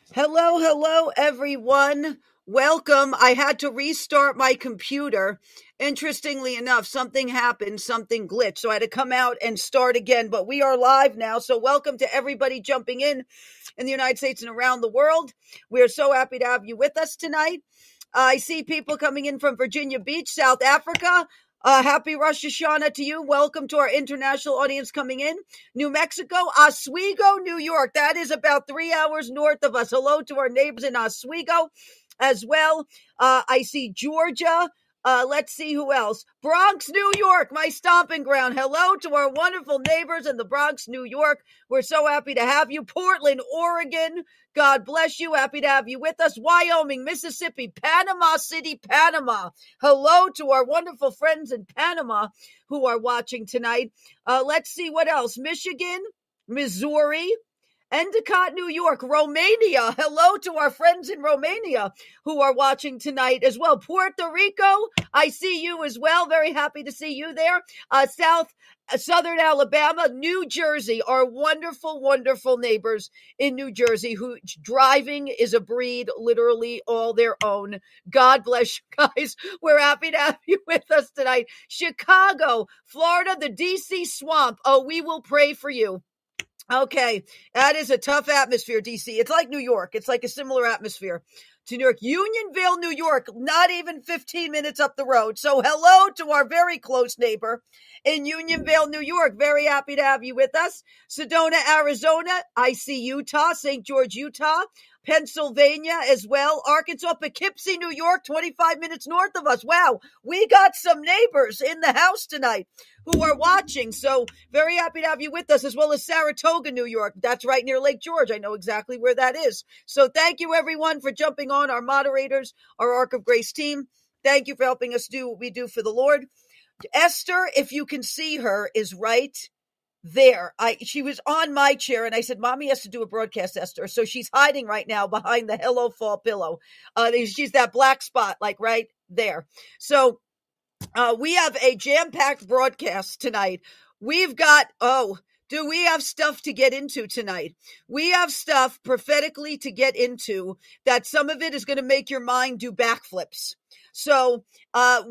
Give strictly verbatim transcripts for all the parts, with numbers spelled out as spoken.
Hello, hello, everyone. Welcome. I had to restart my computer. Interestingly enough, something happened, something glitched. So I had to come out and start again. But we are live now. So welcome to everybody jumping in in the United States and around the world. We are so happy to have you with us tonight. I see people coming in from Virginia Beach, South Africa. Uh, happy Rosh Hashanah to you. Welcome to our international audience coming in. New Mexico, Oswego, New York. That is about three hours north of us. Hello to our neighbors in Oswego as well. Uh, I see Georgia. Uh, let's see who else. Bronx, New York, my stomping ground. Hello to our wonderful neighbors in the Bronx, New York. We're so happy to have you. Portland, Oregon. God bless you. Happy to have you with us. Wyoming, Mississippi, Panama City, Panama. Hello to our wonderful friends in Panama who are watching tonight. Uh, let's see what else. Michigan, Missouri, Endicott, New York, Romania. Hello to our friends in Romania who are watching tonight as well. Puerto Rico, I see you as well. Very happy to see you there. Uh, South, uh, Southern Alabama, New Jersey, our wonderful, wonderful neighbors in New Jersey who driving is a breed literally all their own. God bless you guys. We're happy to have you with us tonight. Chicago, Florida, the D C swamp. Oh, we will pray for you. Okay, that is a tough atmosphere, D C. It's like New York. It's like a similar atmosphere to New York. Unionville, New York, not even fifteen minutes up the road. So hello to our very close neighbor in Unionville, New York. Very happy to have you with us. Sedona, Arizona. I see Utah, Saint George, Utah. Pennsylvania as well. Arkansas, Poughkeepsie, New York, twenty-five minutes north of us. Wow, we got some neighbors in the house tonight who are watching. So very happy to have you with us, as well as Saratoga, New York. That's right near Lake George. I know exactly where that is. So thank you, everyone, for jumping on, our moderators, our Ark of Grace team. Thank you for helping us do what we do for the Lord. Esther, if you can see her, is right there. I she was on my chair, and I said, Mommy has to do a broadcast, Esther. So she's hiding right now behind the Hello Fall pillow. Uh, she's that black spot, like right there. So uh, we have a jam-packed broadcast tonight. We've got, oh, do we have stuff to get into tonight? We have stuff prophetically to get into that some of it is going to make your mind do backflips. So uh,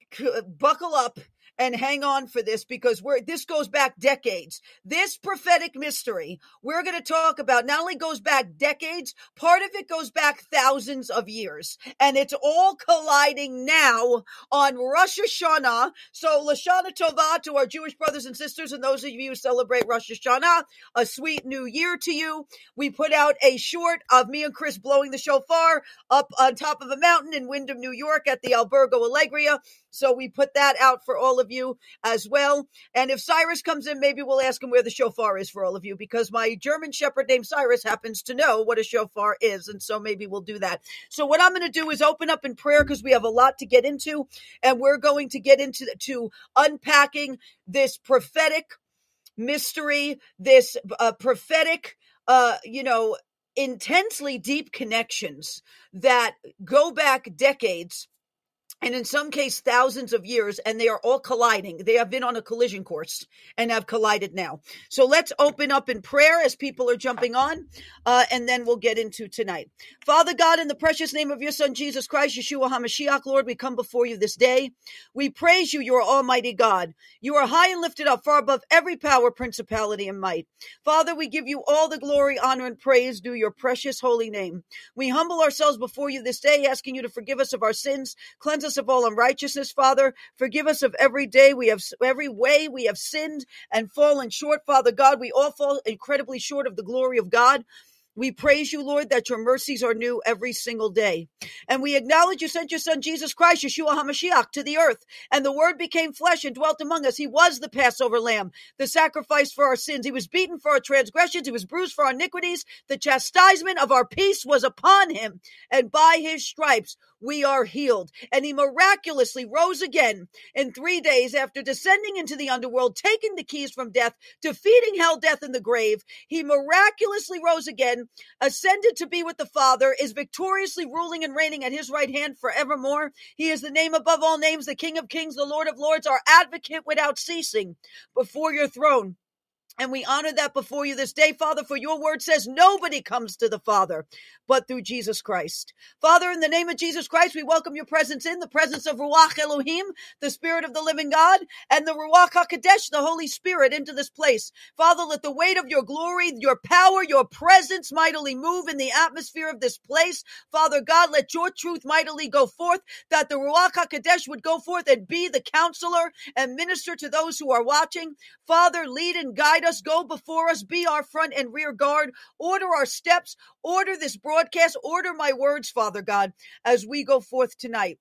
buckle up and hang on for this, because we're this goes back decades. This prophetic mystery we're going to talk about not only goes back decades, part of it goes back thousands of years. And it's all colliding now on Rosh Hashanah. So Lashana Tova to our Jewish brothers and sisters, and those of you who celebrate Rosh Hashanah, a sweet new year to you. We put out a short of me and Chris blowing the shofar up on top of a mountain in Windham, New York at the Albergo Allegria. So we put that out for all of you as well. And if Cyrus comes in, maybe we'll ask him where the shofar is for all of you, because my German shepherd named Cyrus happens to know what a shofar is. And so maybe we'll do that. So what I'm going to do is open up in prayer, because we have a lot to get into, and we're going to get into to unpacking this prophetic mystery, this uh, prophetic, uh, you know, intensely deep connections that go back decades, and in some case, thousands of years, and they are all colliding. They have been on a collision course and have collided now. So let's open up in prayer as people are jumping on, uh, and then we'll get into tonight. Father God, in the precious name of your Son, Jesus Christ, Yeshua HaMashiach, Lord, we come before you this day. We praise you, you are Almighty God. You are high and lifted up, far above every power, principality, and might. Father, we give you all the glory, honor, and praise due your precious holy name. We humble ourselves before you this day, asking you to forgive us of our sins, cleanse us of all unrighteousness, Father. Forgive us of every day we have, every way we have sinned and fallen short, Father God. We all fall incredibly short of the glory of God. We praise you, Lord, that your mercies are new every single day. And we acknowledge you sent your Son, Jesus Christ, Yeshua HaMashiach, to the earth. And the Word became flesh and dwelt among us. He was the Passover lamb, the sacrifice for our sins. He was beaten for our transgressions. He was bruised for our iniquities. The chastisement of our peace was upon him. And by his stripes we are healed. And he miraculously rose again in three days after descending into the underworld, taking the keys from death, defeating hell, death, and the grave. He miraculously rose again, ascended to be with the Father, is victoriously ruling and reigning at his right hand forevermore. He is the name above all names, the King of kings, the Lord of lords, our advocate without ceasing before your throne. And we honor that before you this day, Father, for your word says nobody comes to the Father but through Jesus Christ. Father, in the name of Jesus Christ, we welcome your presence in, the presence of Ruach Elohim, the Spirit of the living God, and the Ruach HaKodesh, the Holy Spirit, into this place. Father, let the weight of your glory, your power, your presence mightily move in the atmosphere of this place. Father God, let your truth mightily go forth, that the Ruach HaKodesh would go forth and be the counselor and minister to those who are watching. Father, lead and guide us, go before us, be our front and rear guard, order our steps, order this broadcast, order my words, Father God, as we go forth tonight.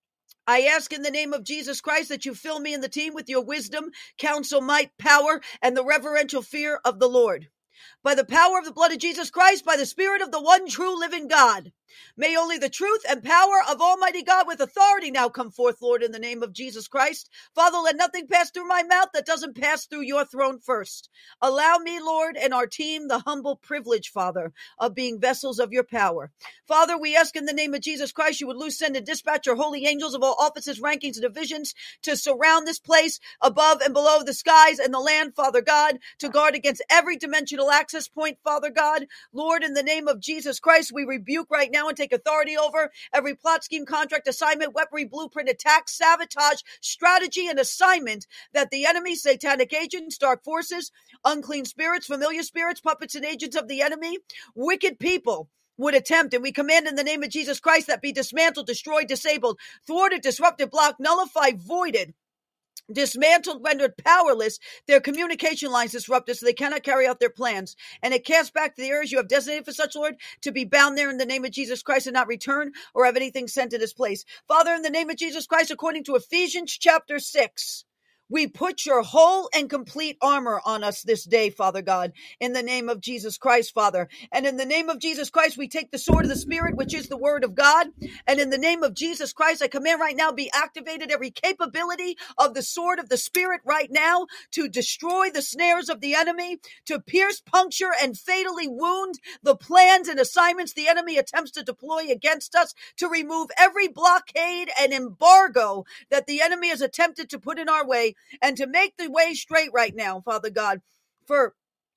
I ask in the name of Jesus Christ that you fill me and the team with your wisdom, counsel, might, power, and the reverential fear of the Lord. By the power of the blood of Jesus Christ, by the Spirit of the one true living God, may only the truth and power of Almighty God with authority now come forth, Lord, in the name of Jesus Christ. Father, let nothing pass through my mouth that doesn't pass through your throne first. Allow me, Lord, and our team the humble privilege, Father, of being vessels of your power. Father, we ask in the name of Jesus Christ, you would loose, send, and dispatch your holy angels of all offices, rankings, and divisions to surround this place above and below the skies and the land, Father God, to guard against every dimensional access point, Father God. Lord, in the name of Jesus Christ, we rebuke right now and take authority over every plot, scheme, contract, assignment, weaponry, blueprint, attack, sabotage, strategy, and assignment that the enemy, satanic agents, dark forces, unclean spirits, familiar spirits, puppets, and agents of the enemy, wicked people would attempt. And we command in the name of Jesus Christ that be dismantled, destroyed, disabled, thwarted, disrupted, blocked, nullified, voided, dismantled, rendered powerless, their communication lines disrupted so they cannot carry out their plans. And it cast back to the areas you have designated for such, Lord, to be bound there in the name of Jesus Christ and not return or have anything sent to this place. Father, in the name of Jesus Christ, according to Ephesians chapter six, we put your whole and complete armor on us this day, Father God, in the name of Jesus Christ, Father. And in the name of Jesus Christ, we take the sword of the Spirit, which is the word of God. And in the name of Jesus Christ, I command right now, be activated every capability of the sword of the Spirit right now to destroy the snares of the enemy, to pierce, puncture, and fatally wound the plans and assignments the enemy attempts to deploy against us, to remove every blockade and embargo that the enemy has attempted to put in our way, and to make the way straight right now, Father God, for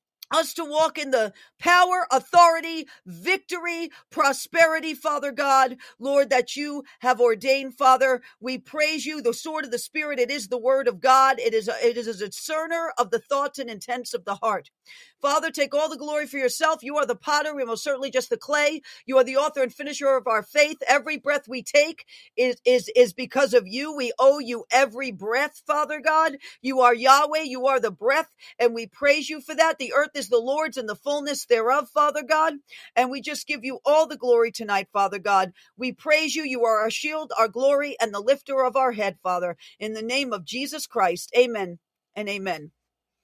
us to walk in the power, authority, victory, prosperity, Father God, Lord, that you have ordained, Father. We praise you. The sword of the Spirit, it is the word of God. It is a, it is a discerner of the thoughts and intents of the heart. Father, take all the glory for yourself. You are the potter. We're most certainly just the clay. You are the author and finisher of our faith. Every breath we take is, is, is because of you. We owe you every breath, Father God. You are Yahweh. You are the breath, and we praise you for that. The earth is the Lord's and the fullness thereof, Father God. And we just give you all the glory tonight, Father God. We praise you. You are our shield, our glory, and the lifter of our head, Father. In the name of Jesus Christ, amen and amen.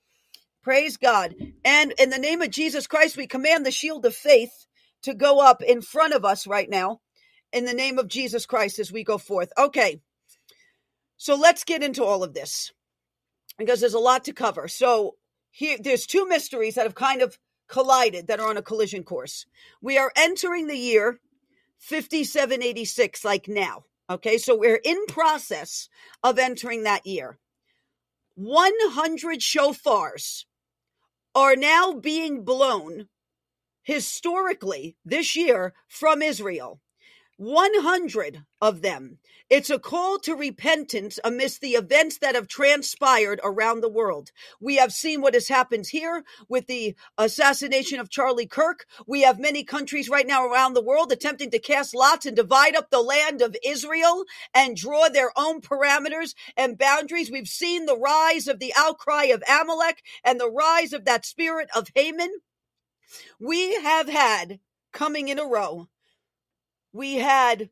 Praise God. And in the name of Jesus Christ, we command the shield of faith to go up in front of us right now, in the name of Jesus Christ, as we go forth. Okay, so let's get into all of this, because there's a lot to cover. So here, there's two mysteries that have kind of collided, that are on a collision course. We are entering the year fifty-seven eighty-six, like now. Okay, so we're in process of entering that year. one hundred shofars are now being blown historically this year from Israel. one hundred of them. It's a call to repentance amidst the events that have transpired around the world. We have seen what has happened here with the assassination of Charlie Kirk. We have many countries right now around the world attempting to cast lots and divide up the land of Israel and draw their own parameters and boundaries. We've seen the rise of the outcry of Amalek and the rise of that spirit of Haman. We have had, coming in a row, we had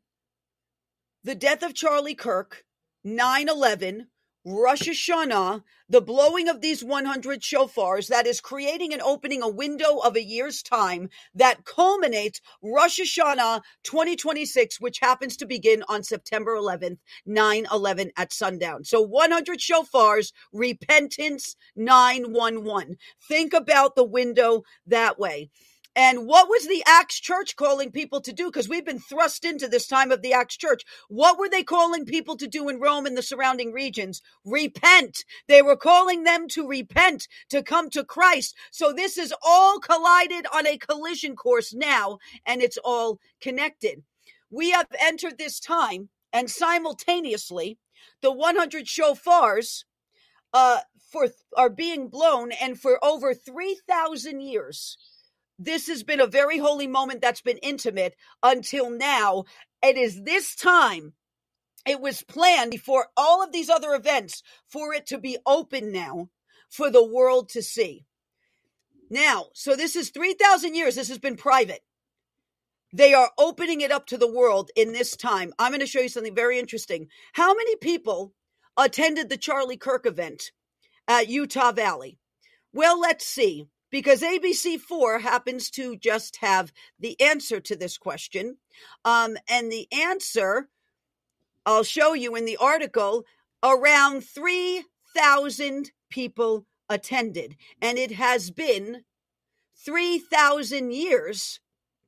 the death of Charlie Kirk, nine eleven, Rosh Hashanah, the blowing of these one hundred shofars, that is creating and opening a window of a year's time that culminates Rosh Hashanah twenty twenty-six, which happens to begin on September eleventh, nine eleven at sundown. So one hundred shofars, repentance, nine one one. Think about the window that way. And what was the Acts Church calling people to do? Because we've been thrust into this time of the Acts Church. What were they calling people to do in Rome and the surrounding regions? Repent. They were calling them to repent, to come to Christ. So this is all collided on a collision course now, and it's all connected. We have entered this time, and simultaneously, the one hundred shofars uh, for are being blown, and for over three thousand years, this has been a very holy moment that's been intimate until now. It is this time. It was planned before all of these other events for it to be open now for the world to see. Now, so this is three thousand years. This has been private. They are opening it up to the world in this time. I'm going to show you something very interesting. How many people attended the Charlie Kirk event at Utah Valley? Well, let's see. Because A B C four happens to just have the answer to this question. Um, and the answer, I'll show you in the article, around three thousand people attended. And it has been three thousand years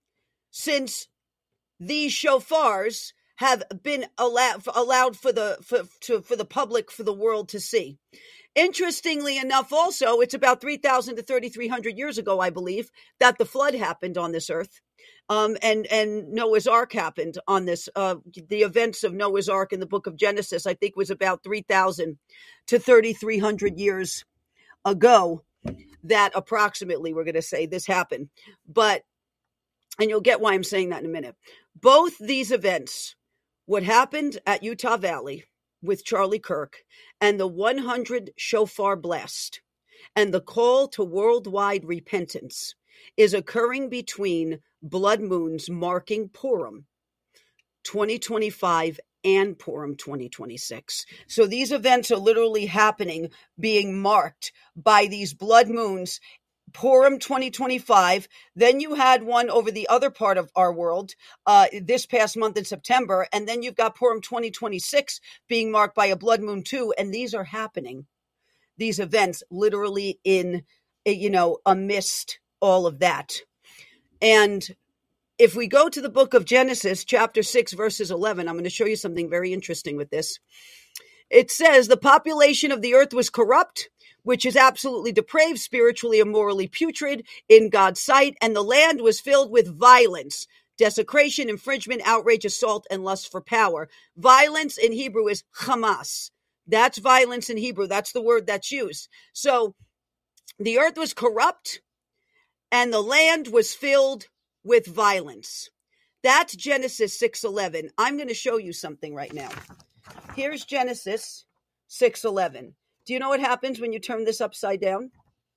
since these shofars have been allowed, allowed for the for, to, for the public, for the world to see. Interestingly enough, also, it's about three thousand to thirty-three hundred years ago, I believe, that the flood happened on this earth. Um, and, and Noah's Ark happened on this. Uh, the events of Noah's Ark in the book of Genesis, I think, was about three thousand to thirty-three hundred years ago that approximately, we're going to say, this happened. But, and you'll get why I'm saying that in a minute. Both these events, what happened at Utah Valley with Charlie Kirk, and the one hundred shofar blast, and the call to worldwide repentance, is occurring between blood moons marking Purim twenty twenty-five and Purim twenty twenty-six. So these events are literally happening, being marked by these blood moons. Purim twenty twenty-five. Then you had one over the other part of our world uh, this past month in September. And then you've got Purim twenty twenty-six being marked by a blood moon too. And these are happening, these events literally in, you know, amidst all of that. And if we go to the book of Genesis, chapter six, verses eleven, I'm going to show you something very interesting with this. It says, the population of the earth was corrupt, which is absolutely depraved, spiritually and morally putrid in God's sight, and the land was filled with violence, desecration, infringement, outrage, assault, and lust for power. Violence in Hebrew is Hamas. That's violence in Hebrew. That's the word that's used. So the earth was corrupt, and the land was filled with violence. That's Genesis six eleven. I'm going to show you something right now. Here's Genesis six eleven. Do you know what happens when you turn this upside down?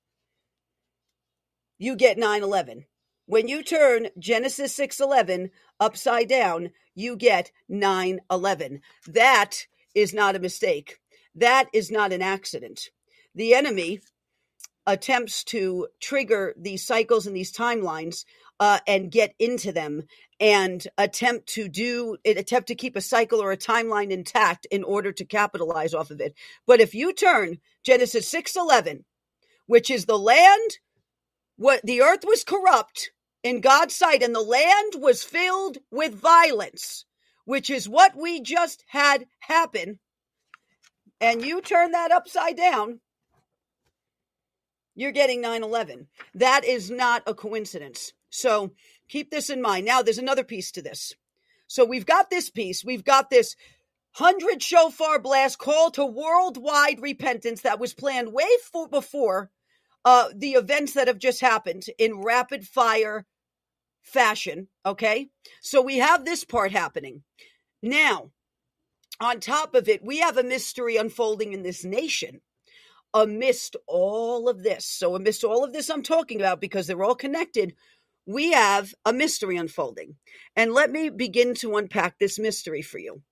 You get nine eleven. When you turn Genesis six eleven upside down, you get nine eleven. That is not a mistake. That is not an accident. The enemy attempts to trigger these cycles and these timelines uh, and get into them and attempt to do it, attempt to keep a cycle or a timeline intact in order to capitalize off of it. But if you turn Genesis six eleven, which is the land, what the earth was corrupt in God's sight, and the land was filled with violence, which is what we just had happen, and you turn that upside down, you're getting nine eleven. That is not a coincidence. So keep this in mind. Now, there's another piece to this. So we've got this piece. We've got this hundred shofar blast call to worldwide repentance that was planned way for, before uh, the events that have just happened in rapid fire fashion. Okay. So we have this part happening. Now, on top of it, we have a mystery unfolding in this nation amidst all of this. So amidst all of this I'm talking about, because they're all connected, we have a mystery unfolding. And let me begin to unpack this mystery for you.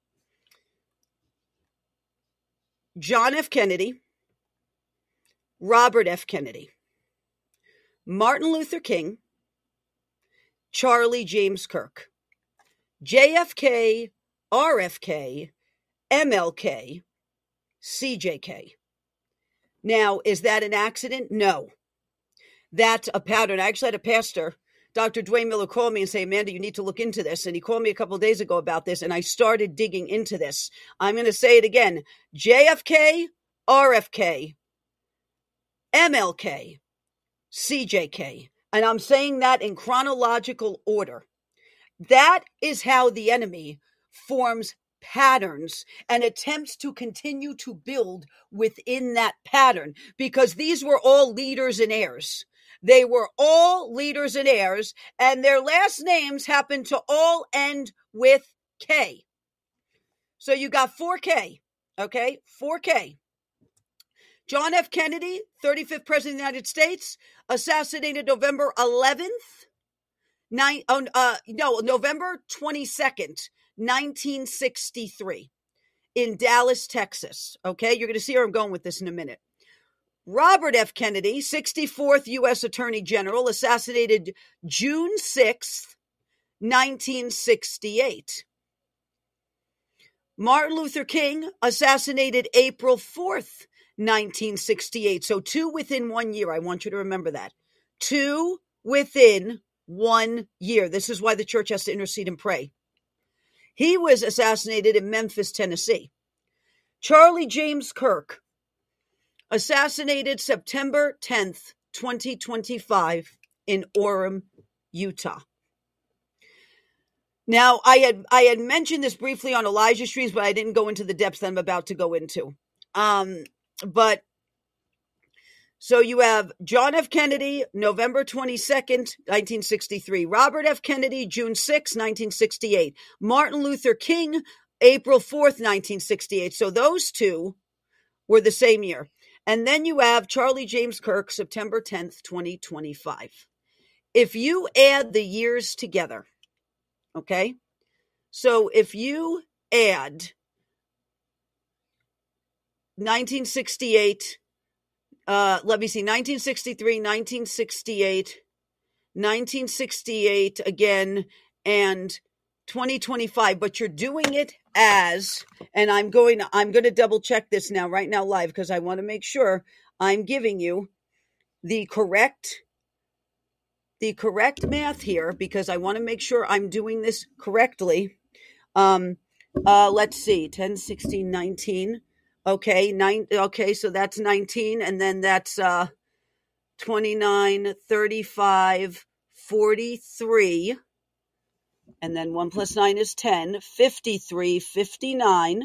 John F. Kennedy, Robert F. Kennedy, Martin Luther King, Charlie James Kirk, J F K, R F K, M L K, C J K. Now, is that an accident? No. That's a pattern. I actually had a pastor Doctor Dwayne Miller called me and say, Amanda, you need to look into this. And he called me a couple of days ago about this, and I started digging into this. I'm going to say it again. J F K, R F K, M L K, C J K. And I'm saying that in chronological order. That is how the enemy forms patterns and attempts to continue to build within that pattern, because these were all leaders and heirs. They were all leaders and heirs, and their last names happen to all end with K. So you got four K, okay? four K. John F. Kennedy, thirty-fifth President of the United States, assassinated November eleventh, nine, oh, uh, no, November twenty-second, nineteen sixty-three, in Dallas, Texas. Okay, you're going to see where I'm going with this in a minute. Robert F. Kennedy, sixty-fourth U S Attorney General, assassinated June sixth, nineteen sixty-eight. Martin Luther King, assassinated April fourth, nineteen sixty-eight. So two within one year. I want you to remember that. Two within one year. This is why the church has to intercede and pray. He was assassinated in Memphis, Tennessee. Charlie James Kirk, assassinated September tenth, twenty twenty-five, in Orem, Utah. Now, I had I had mentioned this briefly on Elijah Streams, but I didn't go into the depths that I'm about to go into. Um, but so you have John F. Kennedy, November twenty-second, nineteen sixty-three. Robert F. Kennedy, June sixth, nineteen sixty-eight. Martin Luther King, April fourth, nineteen sixty-eight. So those two were the same year. And then you have Charlie James Kirk, September tenth, twenty twenty-five. If you add the years together, okay? So if you add nineteen sixty-eight, uh, let me see, nineteen sixty-three, nineteen sixty-eight, nineteen sixty-eight again, and twenty twenty-five, but you're doing it as, and I'm going, I'm going to double check this now, right now live, because I want to make sure I'm giving you the correct, the correct math here, because I want to make sure I'm doing this correctly. Um, uh, let's see, ten, sixteen, nineteen. Okay. Nine. Okay. So that's nineteen. And then that's, uh, twenty-nine, thirty-five, forty-three. And then one plus nine is ten, fifty-three, fifty-nine,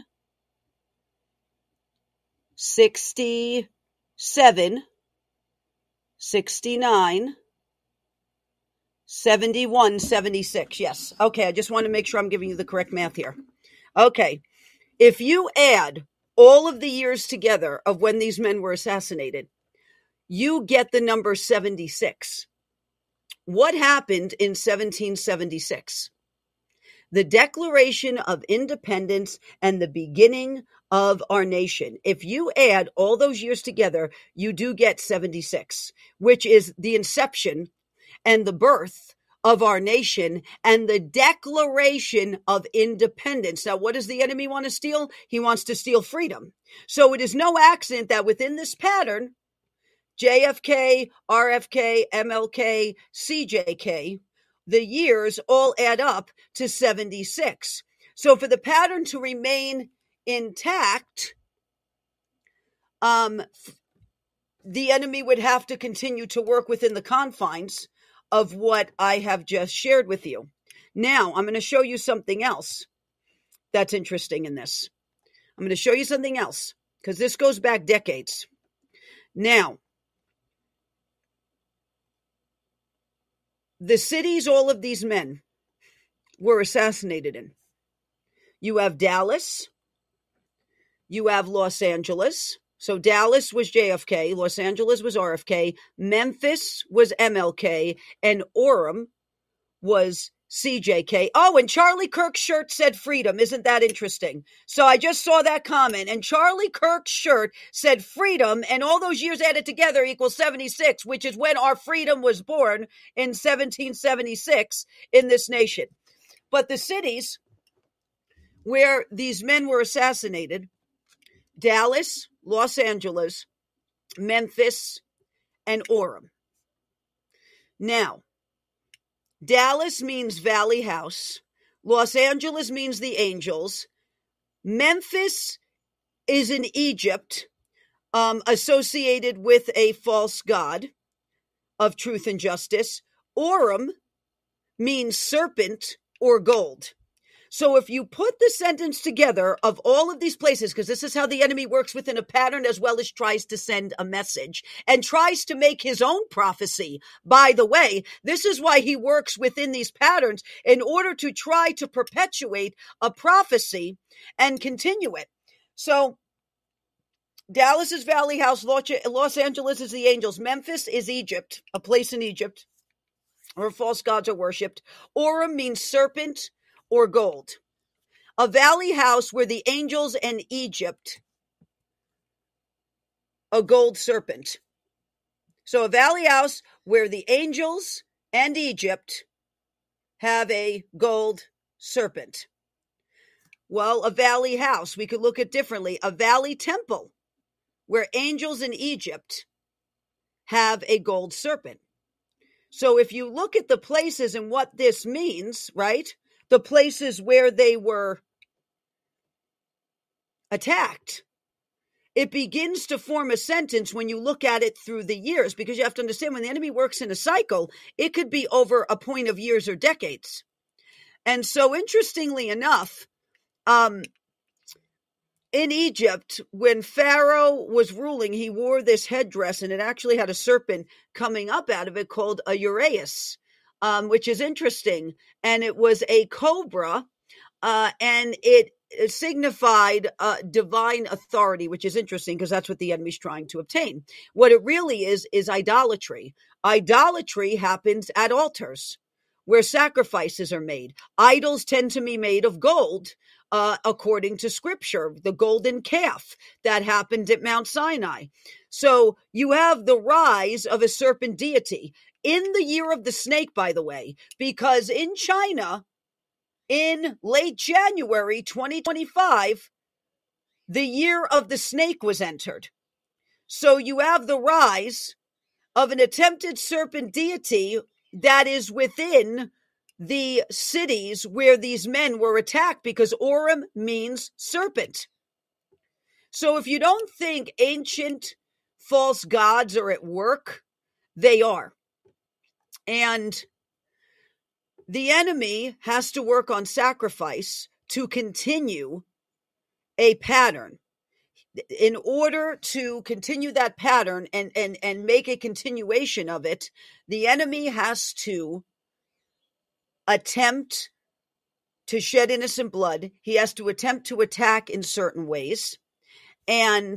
sixty-seven, sixty-nine, seventy-one, seventy-six. Yes. Okay. I just want to make sure I'm giving you the correct math here. Okay. If you add all of the years together of when these men were assassinated, you get the number seventy-six. What happened in seventeen seventy-six? The Declaration of Independence and the beginning of our nation. If you add all those years together, you do get seventy-six, which is the inception and the birth of our nation and the Declaration of Independence. Now, what does the enemy want to steal? He wants to steal freedom. So it is no accident that within this pattern, J F K, R F K, M L K, C J K, the years all add up to seventy-six. So for the pattern to remain intact, um, the enemy would have to continue to work within the confines of what I have just shared with you. Now, I'm going to show you something else that's interesting in this. I'm going to show you something else because this goes back decades. Now, the cities all of these men were assassinated in. You have Dallas. You have Los Angeles. So Dallas was J F K. Los Angeles was R F K. Memphis was M L K. And Orem was C J K. Oh, and Charlie Kirk's shirt said freedom. Isn't that interesting? So I just saw that comment. And Charlie Kirk's shirt said freedom. And all those years added together equals seventy-six, which is when our freedom was born in seventeen seventy-six in this nation. But the cities where these men were assassinated, Dallas, Los Angeles, Memphis, and Orem. Now, Dallas means Valley House. Los Angeles means the angels. Memphis is in Egypt, um, associated with a false god of truth and justice. Orem means serpent or gold. So if you put the sentence together of all of these places, because this is how the enemy works within a pattern as well as tries to send a message and tries to make his own prophecy. By the way, this is why he works within these patterns in order to try to perpetuate a prophecy and continue it. So Dallas is Valley House, Los Angeles is the angels, Memphis is Egypt, a place in Egypt where false gods are worshipped. Orem means serpent or gold. A valley house where the angels and Egypt, a gold serpent. So a valley house where the angels and Egypt have a gold serpent. Well, a valley house, we could look at differently. A valley temple where angels in Egypt have a gold serpent. So if you look at the places and what this means, right? The places where they were attacked, it begins to form a sentence when you look at it through the years, because you have to understand when the enemy works in a cycle, it could be over a point of years or decades. And so interestingly enough, um, in Egypt, when Pharaoh was ruling, he wore this headdress and it actually had a serpent coming up out of it called a uraeus, um, which is interesting. And it was a cobra, uh, and it signified uh, divine authority, which is interesting because that's what the enemy's trying to obtain. What it really is, is idolatry. Idolatry happens at altars where sacrifices are made. Idols tend to be made of gold, uh, according to scripture, the golden calf that happened at Mount Sinai. So you have the rise of a serpent deity in the year of the snake, by the way, because in China, in late January twenty twenty-five, the year of the snake was entered. So you have the rise of an attempted serpent deity that is within the cities where these men were attacked, because Orem means serpent. So if you don't think ancient false gods are at work, they are. And the enemy has to work on sacrifice to continue a pattern. In order to continue that pattern and, and, and make a continuation of it, the enemy has to attempt to shed innocent blood. He has to attempt to attack in certain ways. And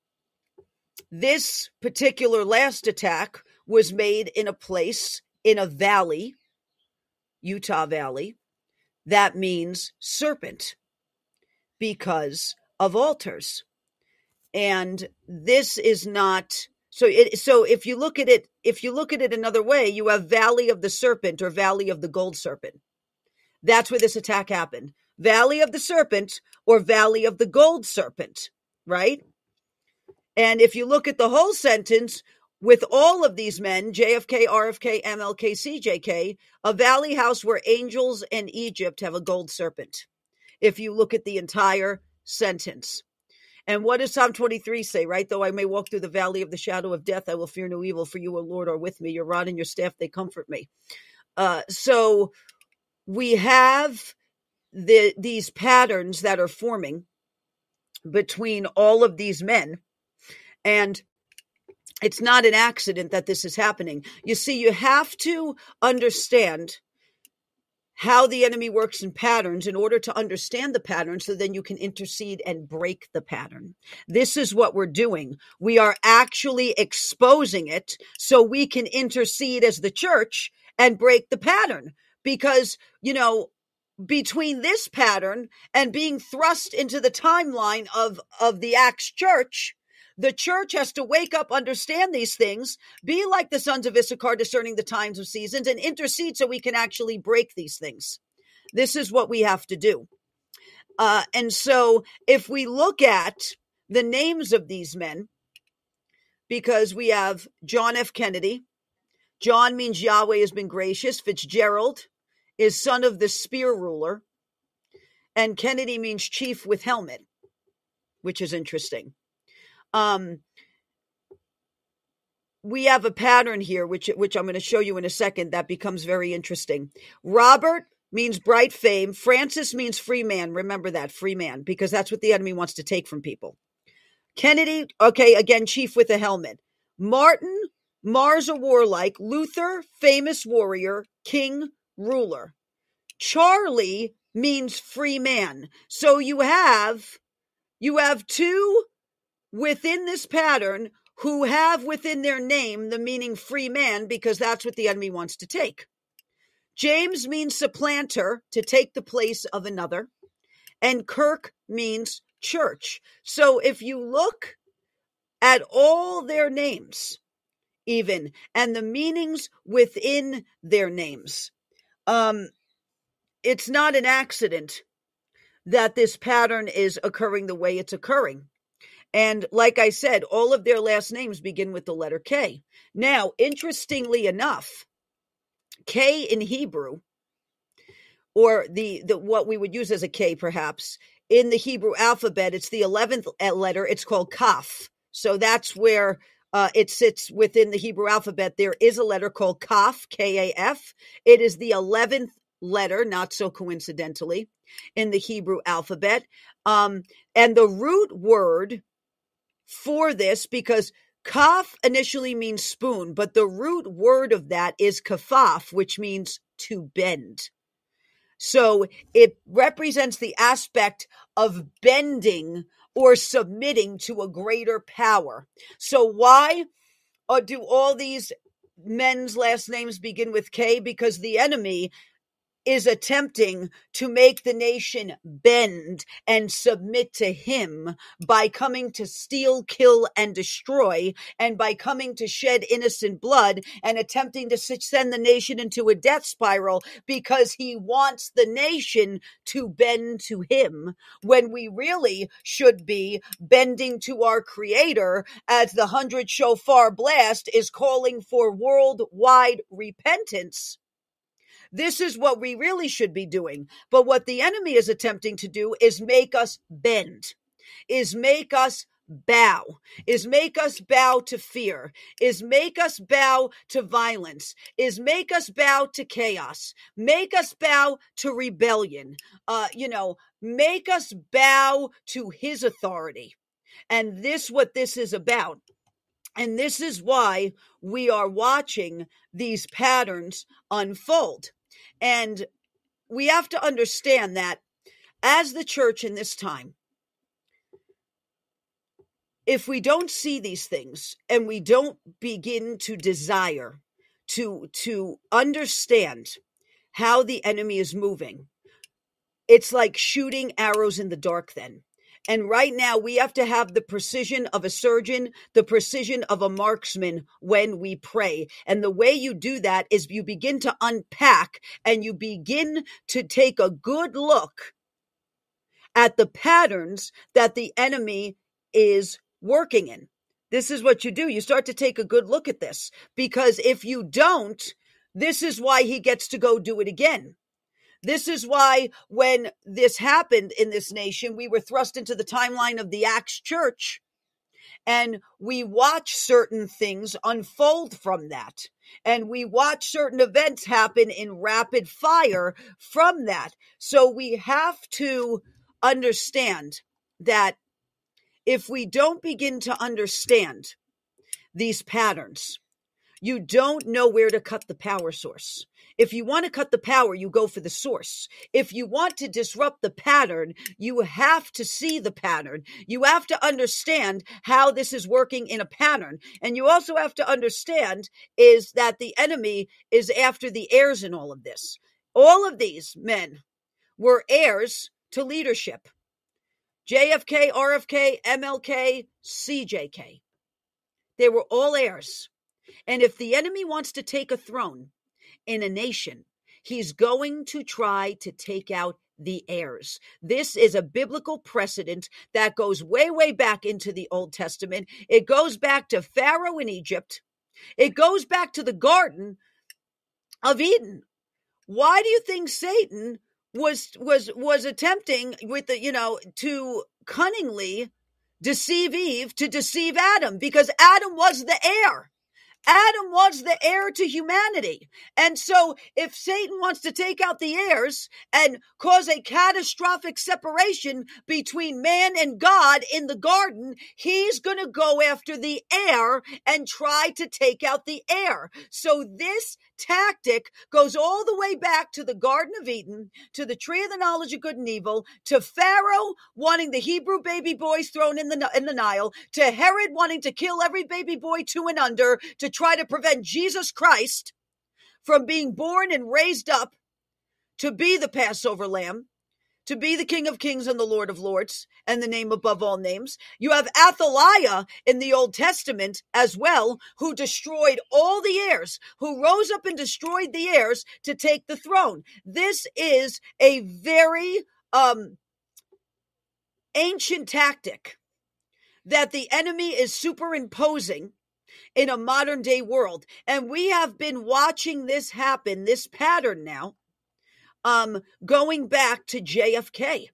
this particular last attack was made in a place, in a valley, Utah Valley, that means serpent because of altars. And this is not, so it, so if you look at it, if you look at it another way, you have Valley of the Serpent or Valley of the Gold Serpent. That's where this attack happened. Valley of the Serpent or Valley of the Gold Serpent, right? And if you look at the whole sentence, with all of these men, J F K, R F K, M L K, C J K, a valley house where angels and Egypt have a gold serpent, if you look at the entire sentence. And what does Psalm twenty-three say, right? Though I may walk through the valley of the shadow of death, I will fear no evil, for you, O Lord, are with me. Your rod and your staff, they comfort me. Uh, so we have the these patterns that are forming between all of these men. And it's not an accident that this is happening. You see, you have to understand how the enemy works in patterns in order to understand the pattern, so then you can intercede and break the pattern. This is what we're doing. We are actually exposing it so we can intercede as the church and break the pattern. Because, you know, between this pattern and being thrust into the timeline of, of the Acts church, the church has to wake up, understand these things, be like the sons of Issachar, discerning the times of seasons, and intercede so we can actually break these things. This is what we have to do. Uh, and so if we look at the names of these men, because we have John F. Kennedy, John means Yahweh has been gracious. Fitzgerald is son of the spear ruler. And Kennedy means chief with helmet, which is interesting. Um, we have a pattern here, which, which I'm going to show you in a second, that becomes very interesting. Robert means bright fame. Francis means free man. Remember that, free man, because that's what the enemy wants to take from people. Kennedy, okay, again, chief with a helmet. Martin, Mars, a warlike. Luther, famous warrior. King, ruler. Charlie means free man. So you have, you have two within this pattern who have within their name the meaning free man, because that's what the enemy wants to take. James means supplanter, to take the place of another. And Kirk means church. So if you look at all their names, even, and the meanings within their names, um, it's not an accident that this pattern is occurring the way it's occurring. And like I said, all of their last names begin with the letter K. Now, interestingly enough, K in Hebrew, or the, the what we would use as a K perhaps, in the Hebrew alphabet, it's the eleventh letter. It's called Kaf. So that's where uh, it sits within the Hebrew alphabet. There is a letter called Kaf, K A F. It is the eleventh letter, not so coincidentally, in the Hebrew alphabet. Um, and the root word for this, because Kaf initially means spoon, but the root word of that is kafaf, which means to bend. So it represents the aspect of bending or submitting to a greater power. So why uh, do all these men's last names begin with K? Because the enemy is attempting to make the nation bend and submit to him by coming to steal, kill, and destroy, and by coming to shed innocent blood and attempting to send the nation into a death spiral, because he wants the nation to bend to him, when we really should be bending to our Creator, as the hundred shofar blast is calling for worldwide repentance. This is what we really should be doing. But what the enemy is attempting to do is make us bend, is make us bow, is make us bow to fear, is make us bow to violence, is make us bow to chaos, make us bow to rebellion, uh, you know, make us bow to his authority. And this, what this is about. And this is why we are watching these patterns unfold. And we have to understand that as the church in this time, if we don't see these things and we don't begin to desire to, to understand how the enemy is moving, it's like shooting arrows in the dark then. And right now we have to have the precision of a surgeon, the precision of a marksman when we pray. And the way you do that is you begin to unpack and you begin to take a good look at the patterns that the enemy is working in. This is what you do. You start to take a good look at this, because if you don't, this is why he gets to go do it again. This is why when this happened in this nation, we were thrust into the timeline of the Acts church, and we watch certain things unfold from that. And we watch certain events happen in rapid fire from that. So we have to understand that if we don't begin to understand these patterns, you don't know where to cut the power source. If you want to cut the power, you go for the source. If you want to disrupt the pattern, you have to see the pattern. You have to understand how this is working in a pattern. And you also have to understand is that the enemy is after the heirs in all of this. All of these men were heirs to leadership. J F K, R F K, M L K, C J K. They were all heirs. And if the enemy wants to take a throne in a nation, he's going to try to take out the heirs. This is a biblical precedent that goes way, way back into the Old Testament. It goes back to Pharaoh in Egypt. It goes back to the Garden of Eden. Why do you think Satan was was was attempting with the, you know, to cunningly deceive Eve, to deceive Adam? Because Adam was the heir. Adam was the heir to humanity. And so if Satan wants to take out the heirs and cause a catastrophic separation between man and God in the garden, he's going to go after the heir and try to take out the heir. So this tactic goes all the way back to the Garden of Eden, to the tree of the knowledge of good and evil, to Pharaoh wanting the Hebrew baby boys thrown in the in the Nile, to Herod wanting to kill every baby boy two and under, to try to prevent Jesus Christ from being born and raised up to be the Passover lamb, to be the King of Kings and the Lord of Lords, and the name above all names. You have Athaliah in the Old Testament as well, who destroyed all the heirs, who rose up and destroyed the heirs to take the throne. This is a very um, ancient tactic that the enemy is superimposing in a modern day world. And we have been watching this happen, this pattern now, um, going back to J F K.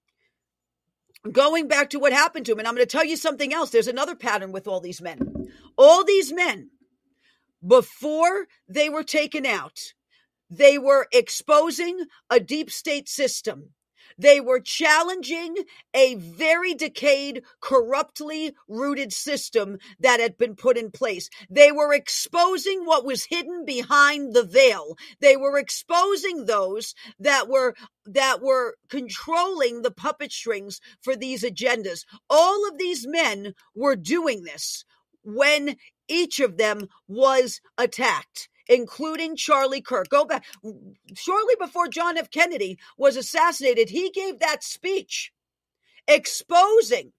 Going back to what happened to him. And I'm going to tell you something else. There's another pattern with all these men. All these men, before they were taken out, they were exposing a deep state system. They were challenging a very decayed, corruptly rooted system that had been put in place. They were exposing what was hidden behind the veil. They were exposing those that were that were controlling the puppet strings for these agendas. All of these men were doing this when each of them was attacked, including Charlie Kirk. Go back. Shortly before John F. Kennedy was assassinated, he gave that speech exposing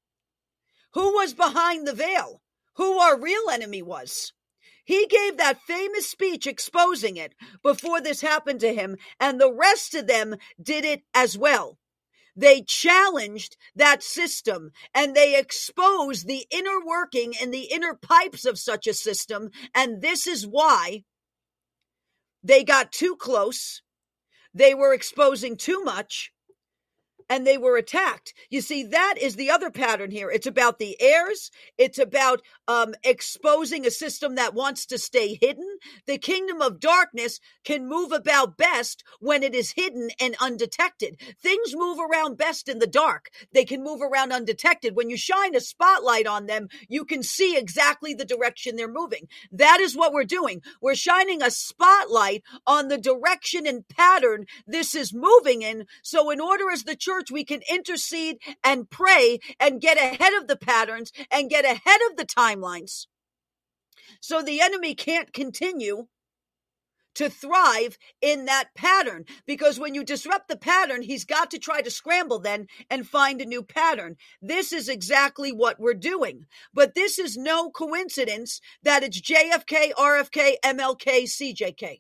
who was behind the veil, who our real enemy was. He gave that famous speech exposing it before this happened to him, and the rest of them did it as well. They challenged that system, and they exposed the inner working and the inner pipes of such a system. And this is why they got too close. They were exposing too much, and they were attacked. You see, that is the other pattern here. It's about the heirs. It's about um, exposing a system that wants to stay hidden. The kingdom of darkness can move about best when it is hidden and undetected. Things move around best in the dark. They can move around undetected. When you shine a spotlight on them, you can see exactly the direction they're moving. That is what we're doing. We're shining a spotlight on the direction and pattern this is moving in. So in order as the church, we can intercede and pray and get ahead of the patterns and get ahead of the timelines, so the enemy can't continue to thrive in that pattern. Because when you disrupt the pattern, he's got to try to scramble then and find a new pattern. This is exactly what we're doing. But this is no coincidence that it's J F K, R F K, M L K, C J K.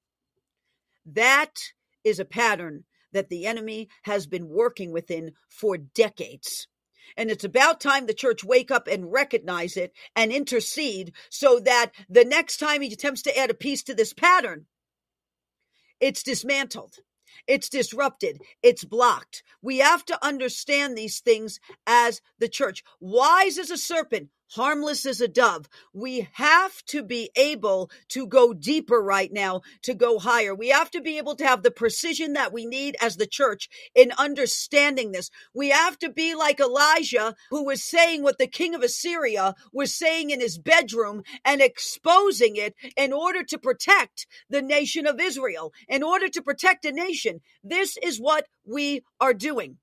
That is a pattern that the enemy has been working within for decades. And it's about time the church wake up and recognize it and intercede, so that the next time he attempts to add a piece to this pattern, it's dismantled, it's disrupted, it's blocked. We have to understand these things as the church. Wise as a serpent, harmless as a dove. We have to be able to go deeper right now, to go higher. We have to be able to have the precision that we need as the church in understanding this. We have to be like Elijah, who was saying what the king of Assyria was saying in his bedroom and exposing it in order to protect the nation of Israel, in order to protect a nation. This is what we are doing.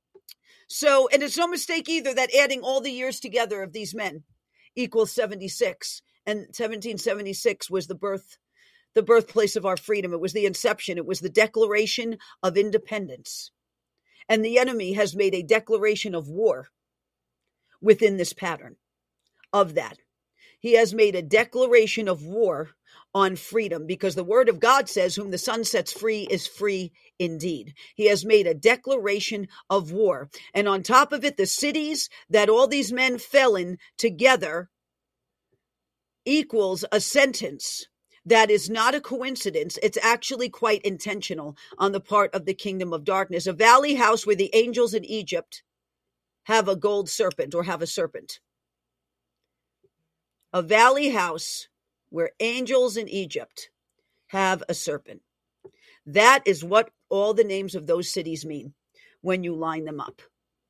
So, and it's no mistake either that adding all the years together of these men equals seventy-six, and seventeen seventy-six was the birth, the birthplace of our freedom. It was the inception. It was the Declaration of Independence. And the enemy has made a declaration of war within this pattern of that. He has made a declaration of war on freedom, because the word of God says, whom the Son sets free is free indeed. He has made a declaration of war. And on top of it, the cities that all these men fell in together equals a sentence that is not a coincidence. It's actually quite intentional on the part of the kingdom of darkness. A valley house where the angels in Egypt have a gold serpent or have a serpent. A valley house where angels in Egypt have a serpent. That is what all the names of those cities mean when you line them up.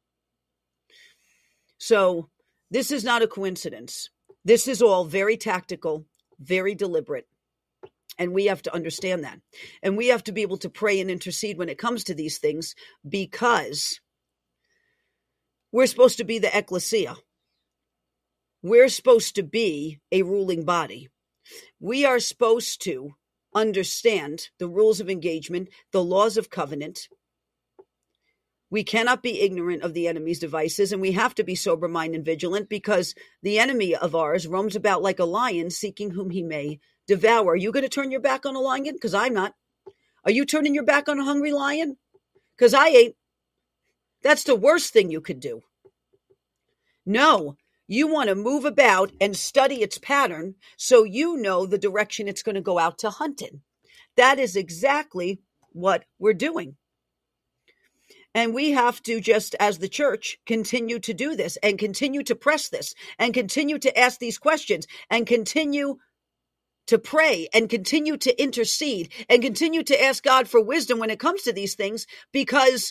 So this is not a coincidence. This is all very tactical, very deliberate. And we have to understand that. And we have to be able to pray and intercede when it comes to these things, because we're supposed to be the ecclesia. We're supposed to be a ruling body. We are supposed to understand the rules of engagement, the laws of covenant. We cannot be ignorant of the enemy's devices, and we have to be sober-minded and vigilant, because the enemy of ours roams about like a lion, seeking whom he may devour. Are you going to turn your back on a lion? Because I'm not. Are you turning your back on a hungry lion? Because I ain't. That's the worst thing you could do. No, you want to move about and study its pattern so you know the direction it's going to go out to hunt in. That is exactly what we're doing. And we have to, just as the church, continue to do this and continue to press this and continue to ask these questions and continue to pray and continue to intercede and continue to ask God for wisdom when it comes to these things, because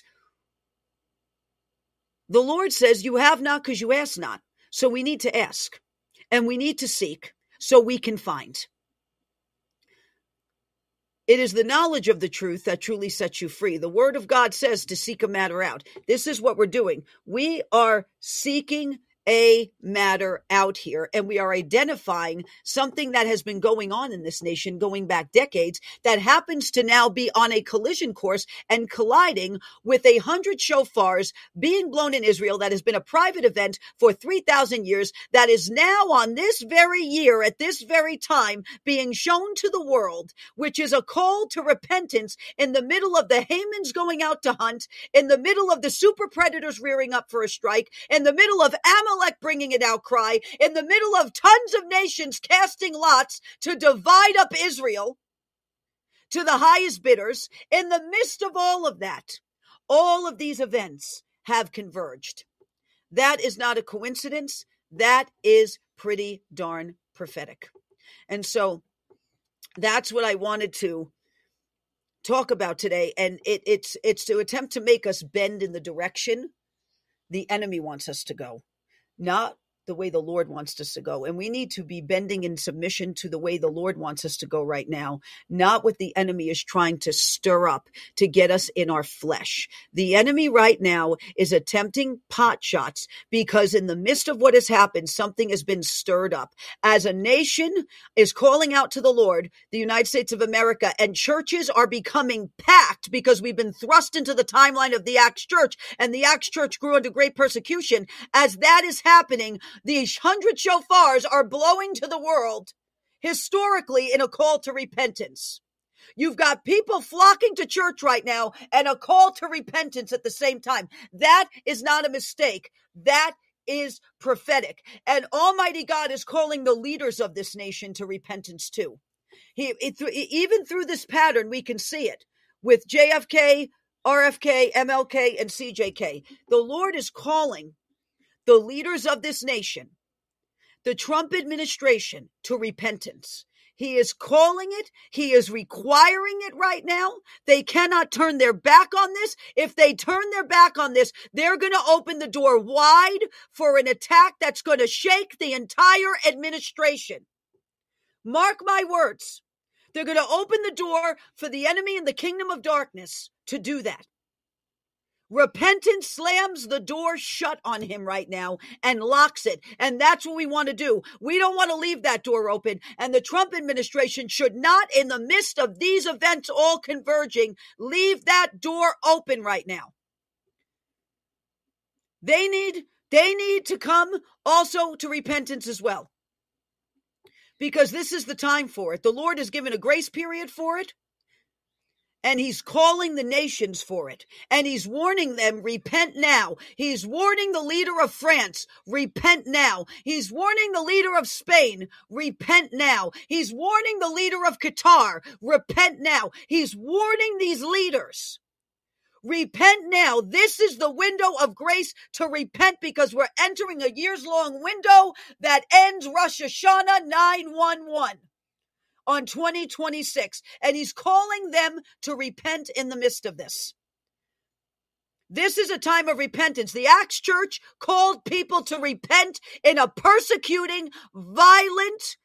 the Lord says you have not because you ask not. So we need to ask and we need to seek so we can find. It is the knowledge of the truth that truly sets you free. The word of God says to seek a matter out. This is what we're doing. We are seeking a matter out here, and we are identifying something that has been going on in this nation going back decades that happens to now be on a collision course and colliding with a hundred shofars being blown in Israel. That has been a private event for three thousand years, that is now on this very year at this very time being shown to the world, which is a call to repentance in the middle of the Hamans going out to hunt, in the middle of the super predators rearing up for a strike, in the middle of Amalek bringing an outcry, in the middle of tons of nations casting lots to divide up Israel to the highest bidders. In the midst of all of that, all of these events have converged. That is not a coincidence. That is pretty darn prophetic. And so that's what I wanted to talk about today. And it, it's, it's to attempt to make us bend in the direction the enemy wants us to go, not the way the Lord wants us to go. And we need to be bending in submission to the way the Lord wants us to go right now, not what the enemy is trying to stir up to get us in our flesh. The enemy right now is attempting pot shots because in the midst of what has happened, something has been stirred up. As a nation is calling out to the Lord, the United States of America, and churches are becoming packed because we've been thrust into the timeline of the Acts Church, and the Acts Church grew under great persecution. As that is happening, these hundred shofars are blowing to the world historically in a call to repentance. You've got people flocking to church right now and a call to repentance at the same time. That is not a mistake. That is prophetic. And Almighty God is calling the leaders of this nation to repentance too. He, it, even through this pattern, we can see it with J F K, R F K, M L K, and C J K. The Lord is calling the leaders of this nation, the Trump administration, to repentance. He is calling it. He is requiring it right now. They cannot turn their back on this. If they turn their back on this, they're going to open the door wide for an attack that's going to shake the entire administration. Mark my words. They're going to open the door for the enemy in the kingdom of darkness to do that. Repentance slams the door shut on him right now and locks it. And that's what we want to do. We don't want to leave that door open. And the Trump administration should not, in the midst of these events all converging, leave that door open right now. They need, they need to come also to repentance as well. Because this is the time for it. The Lord has given a grace period for it. And he's calling the nations for it. And he's warning them, repent now. He's warning the leader of France, repent now. He's warning the leader of Spain, repent now. He's warning the leader of Qatar, repent now. He's warning these leaders. Repent now. This is the window of grace to repent, because we're entering a years-long window that ends Rosh Hashanah nine one one. On twenty twenty-six, and he's calling them to repent in the midst of this. This is a time of repentance. The Acts Church called people to repent in a persecuting, violent,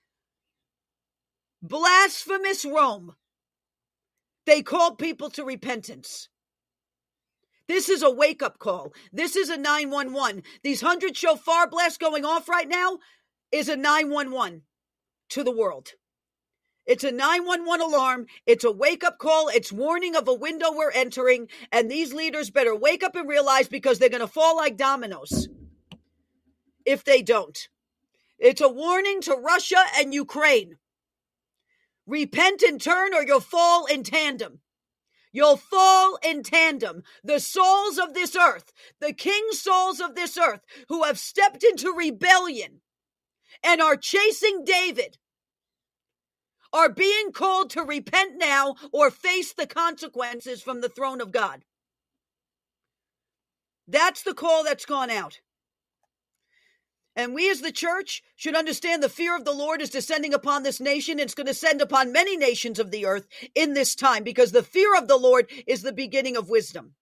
blasphemous Rome. They called people to repentance. This is a wake-up call. This is a nine one one. These hundred shofar blasts going off right now is a nine one one to the world. It's a nine one one alarm. It's a wake-up call. It's warning of a window we're entering. And these leaders better wake up and realize, because they're going to fall like dominoes if they don't. It's a warning to Russia and Ukraine. Repent and turn, or you'll fall in tandem. You'll fall in tandem. The souls of this earth, the king souls of this earth, who have stepped into rebellion and are chasing David, are being called to repent now or face the consequences from the throne of God. That's the call that's gone out. And we as the church should understand the fear of the Lord is descending upon this nation. It's going to descend upon many nations of the earth in this time, because the fear of the Lord is the beginning of wisdom.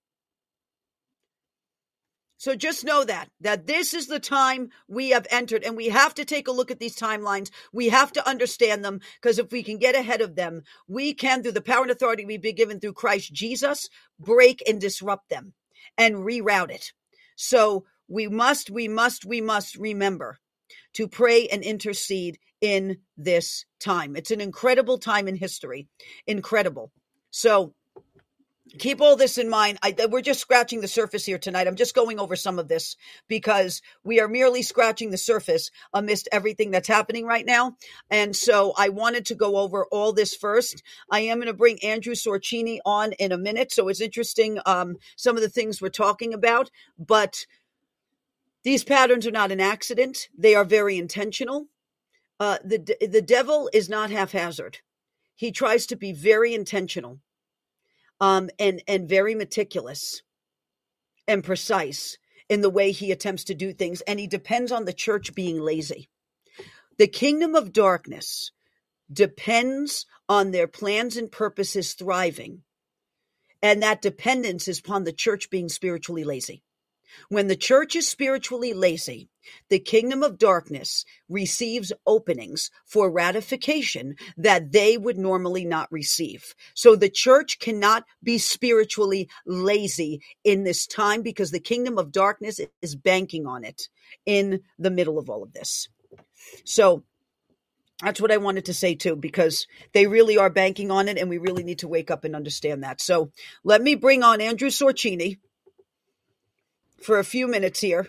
So just know that, that this is the time we have entered, and we have to take a look at these timelines. We have to understand them, because if we can get ahead of them, we can, through the power and authority we've been given through Christ Jesus, break and disrupt them and reroute it. So we must, we must, we must remember to pray and intercede in this time. It's an incredible time in history. Incredible. So keep all this in mind. I, we're just scratching the surface here tonight. I'm just going over some of this because we are merely scratching the surface amidst everything that's happening right now. And so I wanted to go over all this first. I am going to bring Andrew Sorcini on in a minute. So it's interesting, um, some of the things we're talking about, but these patterns are not an accident. They are very intentional. Uh, the, the devil is not haphazard. He tries to be very intentional. Um, and, and very meticulous and precise in the way he attempts to do things. And he depends on the church being lazy. The kingdom of darkness depends on their plans and purposes thriving. And that dependence is upon the church being spiritually lazy. When the church is spiritually lazy, the kingdom of darkness receives openings for ratification that they would normally not receive. So the church cannot be spiritually lazy in this time, because the kingdom of darkness is banking on it in the middle of all of this. So that's what I wanted to say too, because they really are banking on it, and we really need to wake up and understand that. So let me bring on Andrew Sorcini for a few minutes here.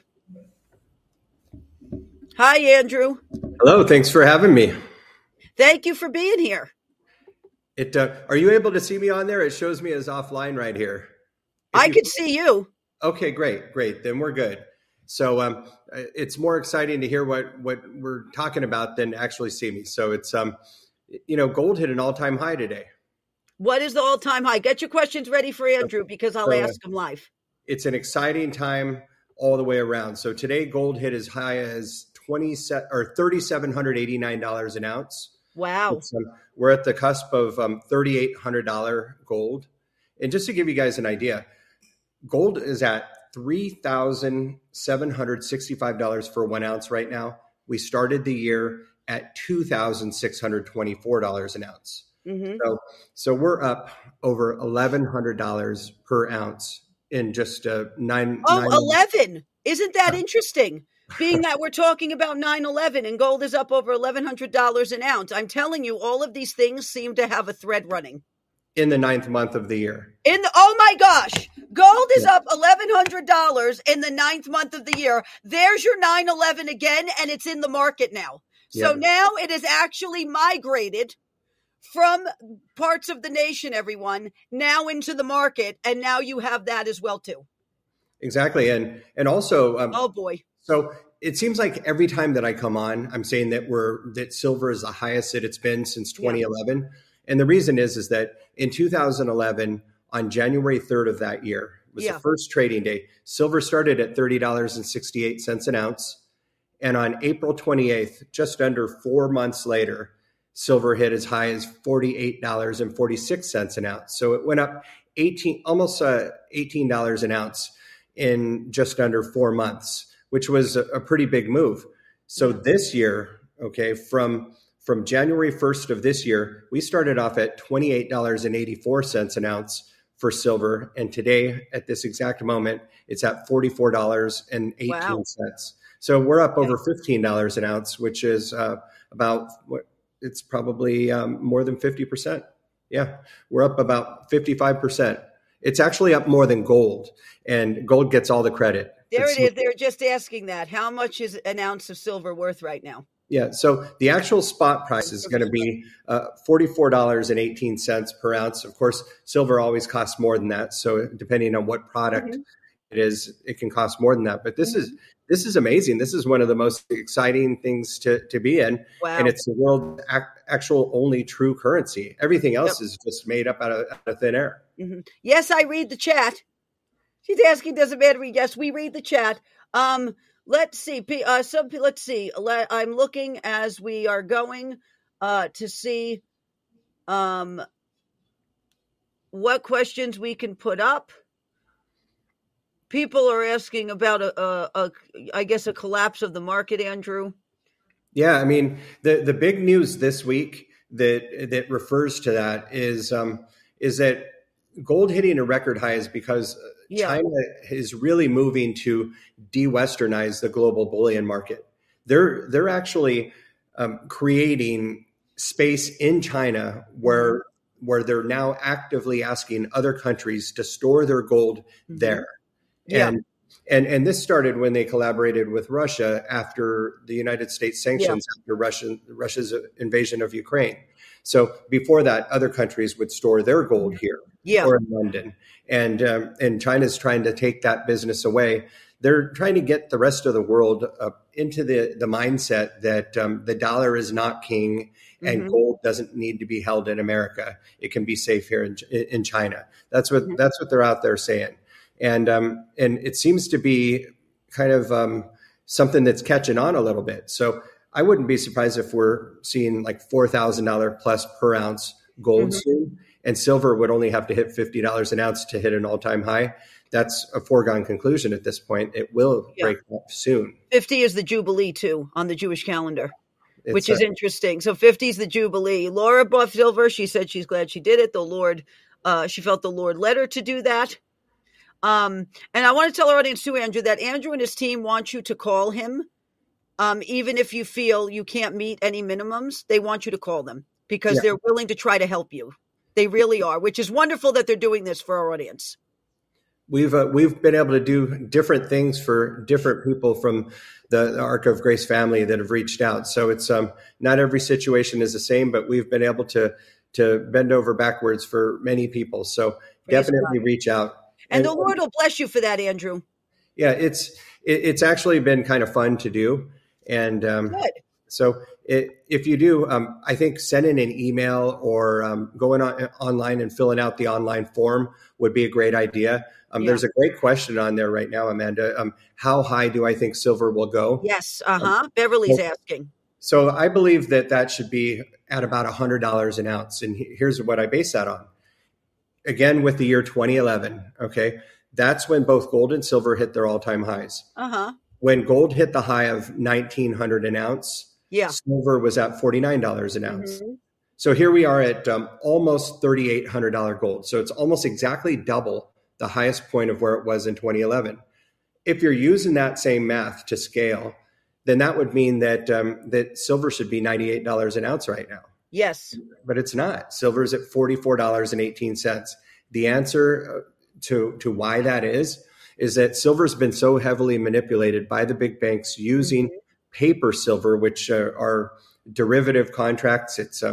Hi, Andrew. Hello. Thanks for having me. Thank you for being here. It uh, are you able to see me on there? It shows me as offline right here. If I you... can see you. Okay, great, great. Then we're good. So um, it's more exciting to hear what what we're talking about than actually see me. So it's um, you know, gold hit an all-time high today. What is the all-time high? Get your questions ready for Andrew, because I'll so, ask him live. It's an exciting time all the way around. So today, gold hit as high as twenty or three thousand seven hundred eighty-nine dollars an ounce. Wow. Um, we're at the cusp of um, three thousand eight hundred dollars gold. And just to give you guys an idea, gold is at three thousand seven hundred sixty-five dollars for one ounce right now. We started the year at two thousand six hundred twenty-four dollars an ounce. Mm-hmm. So, so we're up over eleven hundred dollars per ounce in just uh, nine. Oh, nine eleven. Isn't that interesting? Being that we're talking about nine eleven and gold is up over eleven hundred dollars an ounce. I'm telling you, all of these things seem to have a thread running. In the ninth month of the year. In the, oh my gosh, gold is yeah. up eleven hundred dollars in the ninth month of the year. There's your nine eleven again, and it's in the market now. So yeah. now it is actually migrated from parts of the nation, everyone, now into the market. And now you have that as well, too. Exactly. And, and also, um, oh boy. So it seems like every time that I come on, I'm saying that we're, that silver is the highest that it's been since twenty eleven. Yeah. And the reason is, is that in two thousand eleven, on January third of that year, was yeah. the first trading day, silver started at thirty dollars and sixty-eight cents an ounce. And on April twenty-eighth, just under four months later, silver hit as high as forty-eight dollars and forty-six cents an ounce. So it went up eighteen, almost uh, eighteen dollars an ounce in just under four months, which was a, a pretty big move. So this year, okay, from from January first of this year, we started off at twenty-eight dollars and eighty-four cents an ounce for silver. And today, at this exact moment, it's at forty-four dollars and eighteen cents. Wow. So we're up over fifteen dollars an ounce, which is uh, about what it's probably um, more than fifty percent. Yeah, we're up about fifty-five percent. It's actually up more than gold, and gold gets all the credit. There it is. They're just asking that. How much is an ounce of silver worth right now? Yeah. So the actual spot price is going to be uh, forty-four dollars and eighteen cents per ounce. Of course, silver always costs more than that. So depending on what product mm-hmm. it is, it can cost more than that. But this mm-hmm. is this is amazing. This is one of the most exciting things to, to be in. Wow. And it's the world's ac- actual only true currency. Everything else yep. is just made up out of, out of thin air. Mm-hmm. Yes, I read the chat. She's asking, does it matter? Yes, we read the chat. Um, let's see. Uh, some, let's see. I'm looking as we are going uh, to see um, what questions we can put up. People are asking about a, a, a, I guess, a collapse of the market, Andrew. Yeah, I mean, the the big news this week that that refers to that is um, is that gold hitting a record high is because yeah. China is really moving to de-Westernize the global bullion market. They're they're actually um, creating space in China where mm-hmm. where they're now actively asking other countries to store their gold mm-hmm. there. Yeah. And, and and this started when they collaborated with Russia after the United States sanctions yeah. after Russian Russia's invasion of Ukraine. So before that, other countries would store their gold here yeah. or in London. And um, and China's trying to take that business away. They're trying to get the rest of the world uh, into the, the mindset that um, the dollar is not king and mm-hmm. gold doesn't need to be held in America. It can be safe here in, in China. That's what mm-hmm. that's what they're out there saying. And um, and it seems to be kind of um, something that's catching on a little bit. So I wouldn't be surprised if we're seeing like four thousand dollars plus per ounce gold mm-hmm. soon. And silver would only have to hit fifty dollars an ounce to hit an all-time high. That's a foregone conclusion at this point. It will yeah. break up soon. fifty is the Jubilee, too, on the Jewish calendar, it's which is a- interesting. So fifty is the Jubilee. Laura bought silver. She said she's glad she did it. The Lord, uh, she felt the Lord led her to do that. Um, and I want to tell our audience too, Andrew, that Andrew and his team want you to call him. Um, even if you feel you can't meet any minimums, they want you to call them because yeah. they're willing to try to help you. They really are, which is wonderful that they're doing this for our audience. We've uh, we've been able to do different things for different people from the, the Ark of Grace family that have reached out. So it's um, not every situation is the same, but we've been able to to bend over backwards for many people. So Praise definitely God. Reach out. And, and the Lord will bless you for that, Andrew. Yeah, it's it, it's actually been kind of fun to do. And um, Good. So it, if you do, um, I think sending an email or um, going on, online and filling out the online form would be a great idea. Um, yeah. There's a great question on there right now, Amanda. Um, how high do I think silver will go? Yes. Uh-huh. Um, Beverly's well, asking. So I believe that that should be at about one hundred dollars an ounce. And here's what I base that on. Again, with the year twenty eleven, okay, that's when both gold and silver hit their all-time highs. Uh-huh. When gold hit the high of nineteen hundred an ounce, yeah. silver was at forty-nine dollars an ounce. Mm-hmm. So here we are at um, almost thirty-eight hundred dollars gold. So it's almost exactly double the highest point of where it was in twenty eleven. If you're using that same math to scale, then that would mean that um, that silver should be ninety-eight dollars an ounce right now. Yes. But it's not. Silver is at forty-four dollars and eighteen cents. The answer to, to why that is, is that silver's been so heavily manipulated by the big banks using mm-hmm. paper silver, which uh, are derivative contracts. It's um,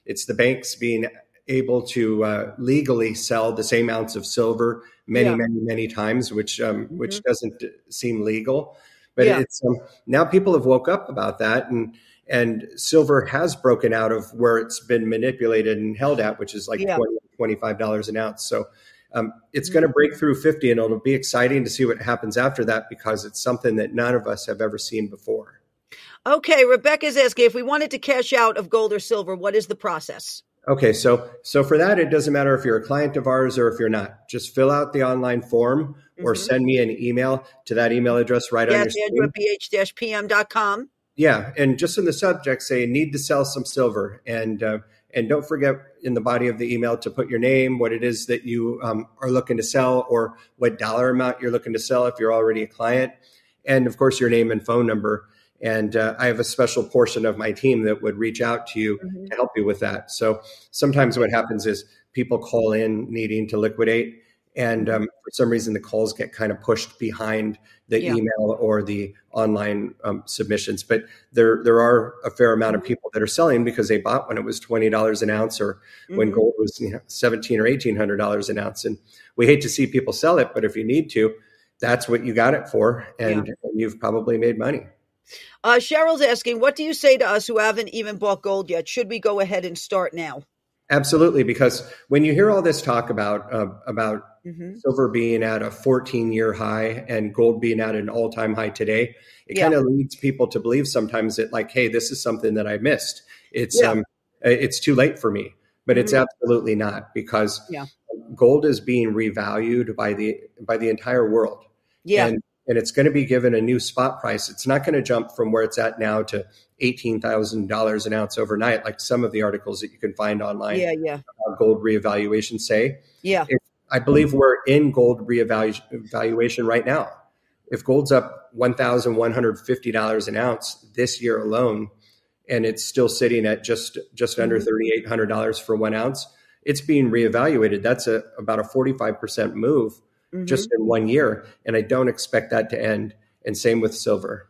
it's the banks being able to uh, legally sell the same ounce of silver many, Yeah. many, many times, which um, Mm-hmm. which doesn't seem legal. But Yeah. it's um, now people have woke up about that, and and silver has broken out of where it's been manipulated and held at, which is like Yeah. twenty, twenty-five dollars an ounce. So um, it's Mhm. going to break through fifty, and it'll be exciting to see what happens after that, because it's something that none of us have ever seen before. Okay, Rebecca's asking if we wanted to cash out of gold or silver, what is the process? Okay, so so for that, it doesn't matter if you're a client of ours or if you're not. Just fill out the online form or Mhm. send me an email to that email address right on your Yes, Andrew screen. at b h dash p m dot com. Yeah, and just in the subject, say need to sell some silver, and uh, and don't forget in the body of the email to put your name, what it is that you um, are looking to sell, or what dollar amount you're looking to sell if you're already a client, and of course your name and phone number. And uh, I have a special portion of my team that would reach out to you Mhm. to help you with that. So sometimes what happens is people call in needing to liquidate, and um, for some reason the calls get kind of pushed behind the Yeah. email or the online um, submissions. But there there are a fair amount of people that are selling because they bought when it was twenty dollars an ounce, or when Mhm. gold was, you know, seventeen or eighteen hundred dollars an ounce. And we hate to see people sell it, but if you need to, that's what you got it for, and, Yeah. and you've probably made money. Uh, Cheryl's asking, what do you say to us who haven't even bought gold yet? Should we go ahead and start now? Absolutely, because when you hear all this talk about uh, about Mhm. silver being at a fourteen-year high and gold being at an all-time high today, it Yeah. kind of leads people to believe sometimes that, like, hey, this is something that I missed. It's Yeah. um, it's too late for me, but it's Mhm. absolutely not, because Yeah. gold is being revalued by the by the entire world, Yeah. and and it's going to be given a new spot price. It's not going to jump from where it's at now to eighteen thousand dollars an ounce overnight, like some of the articles that you can find online Yeah. Yeah. about gold reevaluation say. Yeah. If, I believe we're in gold reevaluation right now. If gold's up one thousand one hundred fifty dollars an ounce this year alone, and it's still sitting at just just under Mhm. thirty-eight hundred dollars for one ounce, it's being reevaluated. That's a about a forty-five percent move Mhm. just in one year, and I don't expect that to end. And same with silver.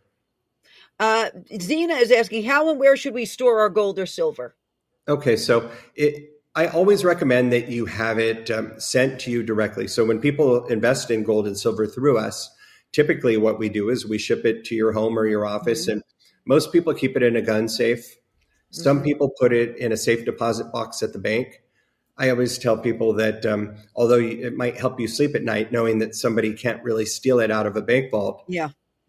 Uh, Zena is asking, how and where should we store our gold or silver? Okay, so it, I always recommend that you have it um, sent to you directly. So when people invest in gold and silver through us, typically what we do is we ship it to your home or your office, Mhm. and most people keep it in a gun safe. Some Mhm. people put it in a safe deposit box at the bank. I always tell people that um, although you, it might help you sleep at night, knowing that somebody can't really steal it out of a bank vault, Yeah.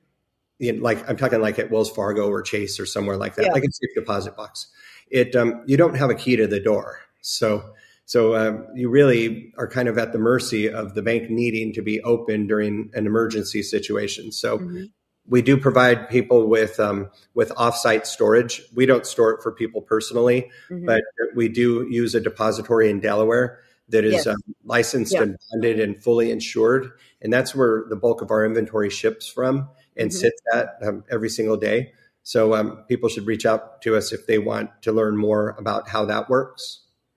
you know, like I'm talking like at Wells Fargo or Chase or somewhere like that, Yeah. like a safe deposit box. It um, you don't have a key to the door, so so um, you really are kind of at the mercy of the bank needing to be open during an emergency situation. So Mhm. we do provide people with um, with offsite storage. We don't store it for people personally, Mhm. but we do use a depository in Delaware that is Yes. um, licensed Yeah. and funded and fully insured, and that's where the bulk of our inventory ships from and Mhm. sits at um, every single day. So um, people should reach out to us if they want to learn more about how that works.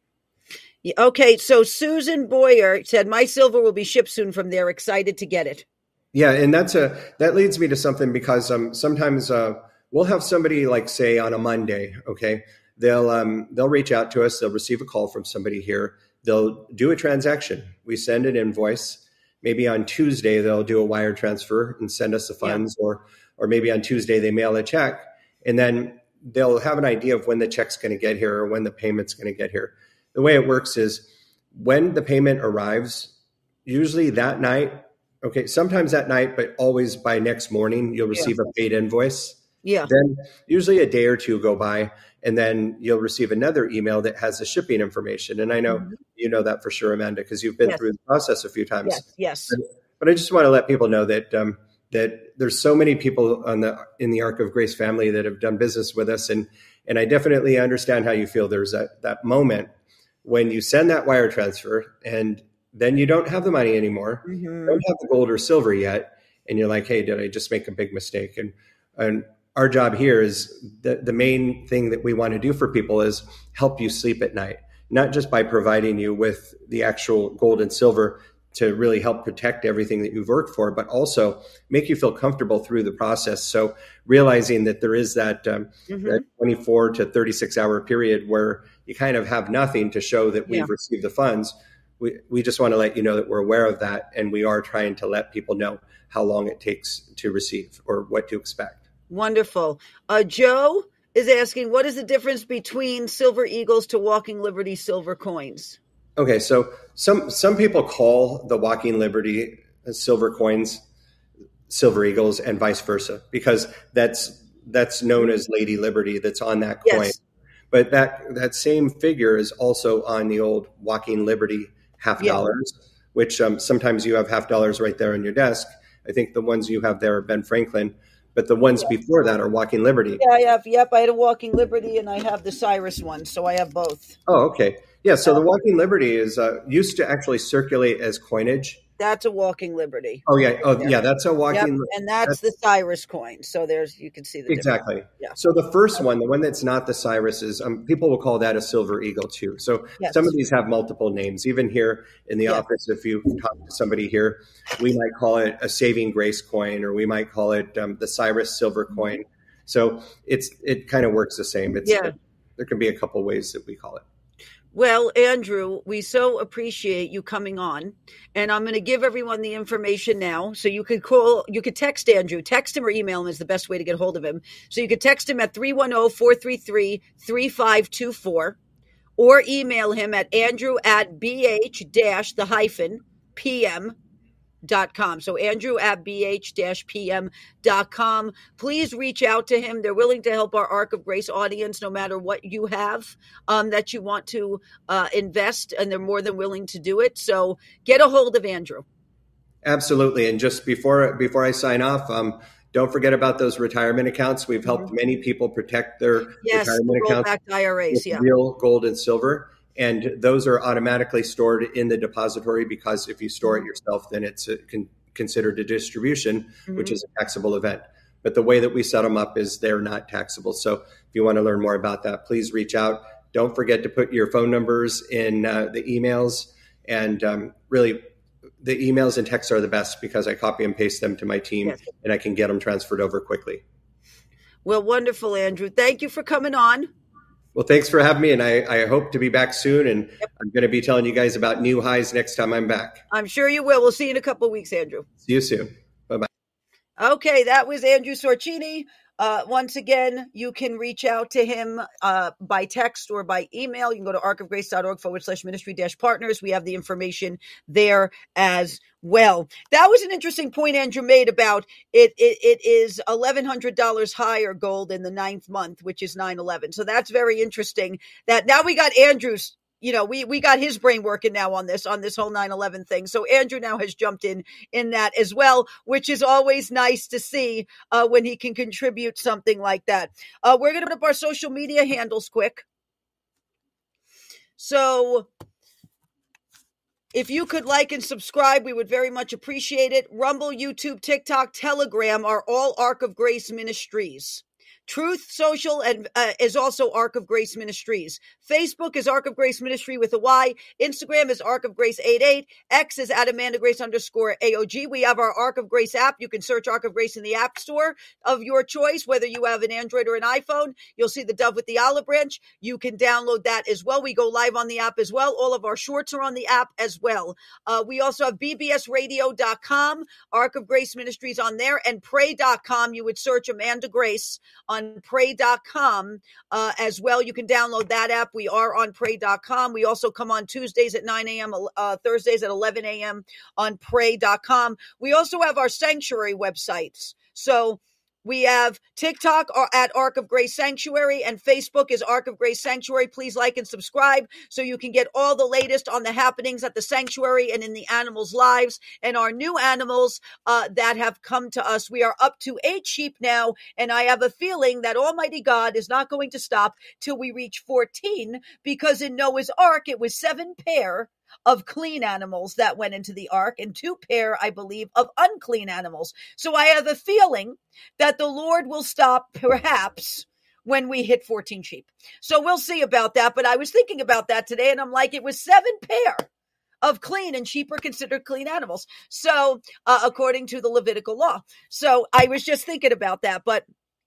Yeah, okay, so Susan Boyer said, my silver will be shipped soon from there. Excited to get it. Yeah, and that's a that leads me to something, because um, sometimes uh, we'll have somebody, like, say on a Monday, okay, they'll um, they'll reach out to us, they'll receive a call from somebody here, they'll do a transaction, we send an invoice. Maybe on Tuesday they'll do a wire transfer and send us the Yeah. funds, or or maybe on Tuesday they mail a check, and then they'll have an idea of when the check's going to get here or when the payment's going to get here. The way it works is when the payment arrives, usually that night. Okay, sometimes that night, but always by next morning, you'll Yeah. receive a paid invoice. Yeah. Then usually a day or two go by, and then you'll receive another email that has the shipping information. And I know Mhm. you know that for sure, Amanda, because you've been Yes. through the process a few times. Yes. Yes. But, but I just want to let people know that um, that there's so many people on the in the Ark of Grace family that have done business with us, and and I definitely understand how you feel. There's that that moment when you send that wire transfer, and then you don't have the money anymore, Mhm. you don't have the gold or silver yet, and you're like, hey, did I just make a big mistake? And and our job here is the, the main thing that we want to do for people is help you sleep at night, not just by providing you with the actual gold and silver to really help protect everything that you've worked for, but also make you feel comfortable through the process. So realizing that there is that, um, Mhm. that twenty-four to thirty-six hour period where you kind of have nothing to show that we've Yeah. received the funds. We, we just want to let you know that we're aware of that, and we are trying to let people know how long it takes to receive or what to expect. Wonderful. Uh, Joe is asking, what is the difference between Silver Eagles to Walking Liberty silver coins? Okay, so some some people call the Walking Liberty silver coins Silver Eagles and vice versa, because that's that's known as Lady Liberty that's on that coin. Yes. But that that same figure is also on the old Walking Liberty half Yeah. dollars, which um, sometimes you have half dollars right there on your desk. I think the ones you have there are Ben Franklin, but the ones Yeah. before that are Walking Liberty. Yeah, I have. Yep, I had a Walking Liberty, and I have the Cyrus one, so I have both. Oh, okay. Yeah, so the Walking Liberty is uh, used to actually circulate as coinage. That's a Walking Liberty. Oh, yeah. Oh, yeah, that's a Yep, Walking and that's, that's the Cyrus coin. So there's, you can see the Exactly. difference. Yeah. So the first one, the one that's not the Cyrus, is um, people will call that a Silver Eagle too. So Yes. some of these have multiple names. Even here in the Yeah. office, if you talk to somebody here, we might call it a Saving Grace coin, or we might call it um, the Cyrus Silver coin. So it's it kind of works the same. It's, Yeah. There can be a couple ways that we call it. Well, Andrew, we so appreciate you coming on, and I'm going to give everyone the information now. So you could call, you could text Andrew, text him or email him is the best way to get hold of him. So you could text him at three one zero, four three three, three five two four, or email him at Andrew at bh dash the hyphen pm dot com. So Andrew at bh dash pm dot com. Please reach out to him. They're willing to help our Ark of Grace audience, no matter what you have um, that you want to uh, invest, and they're more than willing to do it. So get a hold of Andrew. Absolutely. And just before before I sign off, um, don't forget about those retirement accounts. We've helped Mm-hmm. many people protect their Yes, retirement accounts rollback I R As. with Yeah. real gold and silver. And those are automatically stored in the depository, because if you store it yourself, then it's a, con, considered a distribution, Mm-hmm. which is a taxable event. But the way that we set them up is they're not taxable. So if you want to learn more about that, please reach out. Don't forget to put your phone numbers in uh, the emails. And um, really, the emails and texts are the best, because I copy and paste them to my team. Yes. And I can get them transferred over quickly. Well, wonderful, Andrew. Thank you for coming on. Well, thanks for having me, and I, I hope to be back soon. And yep. I'm going to be telling you guys about new highs next time I'm back. I'm sure you will. We'll see you in a couple of weeks, Andrew. See you soon. Bye-bye. Okay, that was Andrew Sorcini. Uh, once again, you can reach out to him uh, by text or by email. You can go to arkofgrace.org forward slash ministry dash partners. We have the information there as well. That was an interesting point Andrew made about it. It, it is eleven hundred dollars higher gold in the ninth month, which is nine eleven. So that's very interesting that now we got Andrew's. You know, we, we got his brain working now on this, on this whole nine eleven thing. So Andrew now has jumped in in that as well, which is always nice to see uh, when he can contribute something like that. Uh, we're going to put up our social media handles quick. So if you could like and subscribe, we would very much appreciate it. Rumble, YouTube, TikTok, Telegram are all Ark of Grace Ministries. Truth Social and uh, is also Ark of Grace Ministries. Facebook is Ark of Grace Ministry with a Y. Instagram is Ark of Grace eighty-eight. X is at Amanda Grace underscore A O G. We have our Ark of Grace app. You can search Ark of Grace in the app store of your choice, whether you have an Android or an iPhone. You'll see the dove with the olive branch. You can download that as well. We go live on the app as well. All of our shorts are on the app as well. Uh, we also have B B S radio dot com, Ark of Grace Ministries on there, and pray dot com. You would search Amanda Grace on on pray dot com uh, as well. You can download that app. We are on pray dot com. We also come on Tuesdays at nine a.m., uh, Thursdays at eleven a.m. on pray dot com. We also have our sanctuary websites. So we have TikTok at Ark of Grace Sanctuary, and Facebook is Ark of Grace Sanctuary. Please like and subscribe so you can get all the latest on the happenings at the sanctuary and in the animals' lives and our new animals uh, that have come to us. We are up to eight sheep now, and I have a feeling that Almighty God is not going to stop till we reach fourteen, because in Noah's Ark, it was seven pair of clean animals that went into the ark and two pair, I believe, of unclean animals. So I have a feeling that the Lord will stop perhaps when we hit fourteen sheep. So we'll see about that. But I was thinking about that today, and I'm like, it was seven pair of clean, and sheep are considered clean animals. So uh, according to the Levitical law. So I was just thinking about that. But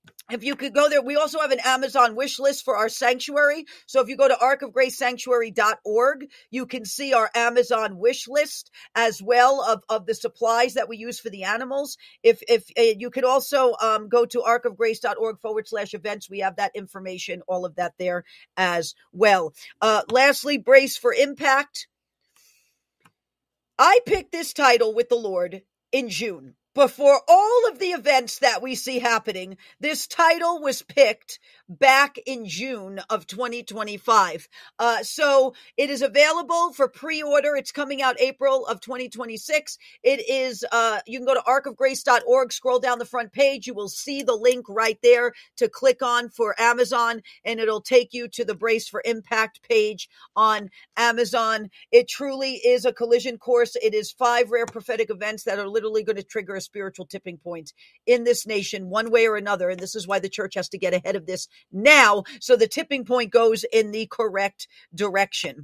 If you could go there, we also have an Amazon wish list for our sanctuary. So if you go to ark of grace sanctuary dot org, you can see our Amazon wish list as well of, of the supplies that we use for the animals. If if uh, you could also um, go to ark of grace dot org forward slash events. We have that information, all of that there as well. Uh, lastly, Brace for Impact. I picked this title with the Lord in June. Before all of the events that we see happening, this title was picked back in June of twenty twenty-five. Uh, so it is available for pre-order. It's coming out April of twenty twenty-six. It is, uh, you can go to ark of grace dot org, scroll down the front page. You will see the link right there to click on for Amazon, and it'll take you to the Brace for Impact page on Amazon. It truly is a collision course. It is five rare prophetic events that are literally going to trigger a spiritual tipping point in this nation one way or another. And this is why the church has to get ahead of this now, so the tipping point goes in the correct direction.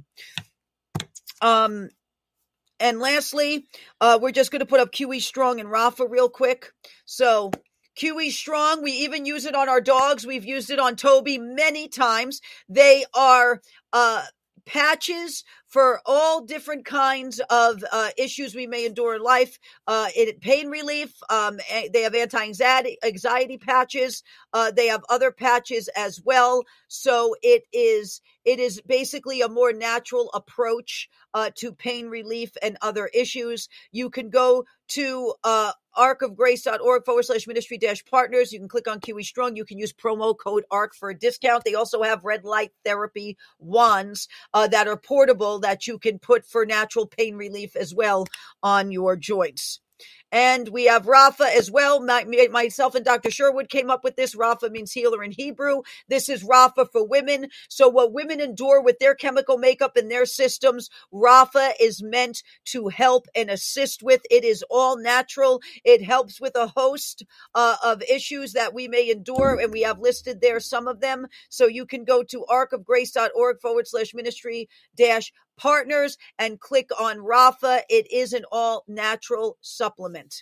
Um, and lastly, uh, we're just going to put up Q E Strong and Rafa real quick. So Q E Strong, we even use it on our dogs. We've used it on Toby many times. They are uh, patches for all different kinds of uh, issues we may endure in life. Uh, it, pain relief. Um, they have anti-anxiety anxiety patches. Uh, they have other patches as well. So it is it is basically a more natural approach uh, to pain relief and other issues. You can go to uh, ark of grace dot org forward slash ministry dash partners. You can click on Q E Strong. You can use promo code ARC for a discount. They also have red light therapy wands uh, that are portable that you can put for natural pain relief as well on your joints. And we have Rafa as well. My, myself and Doctor Sherwood came up with this. Rafa means healer in Hebrew. This is Rafa for women. So what women endure with their chemical makeup and their systems, Rafa is meant to help and assist with. It is all natural. It helps with a host uh, of issues that we may endure, and we have listed there some of them. So you can go to ark of grace dot org forward slash ministry dash partners and click on Rafa. It is an all natural supplement.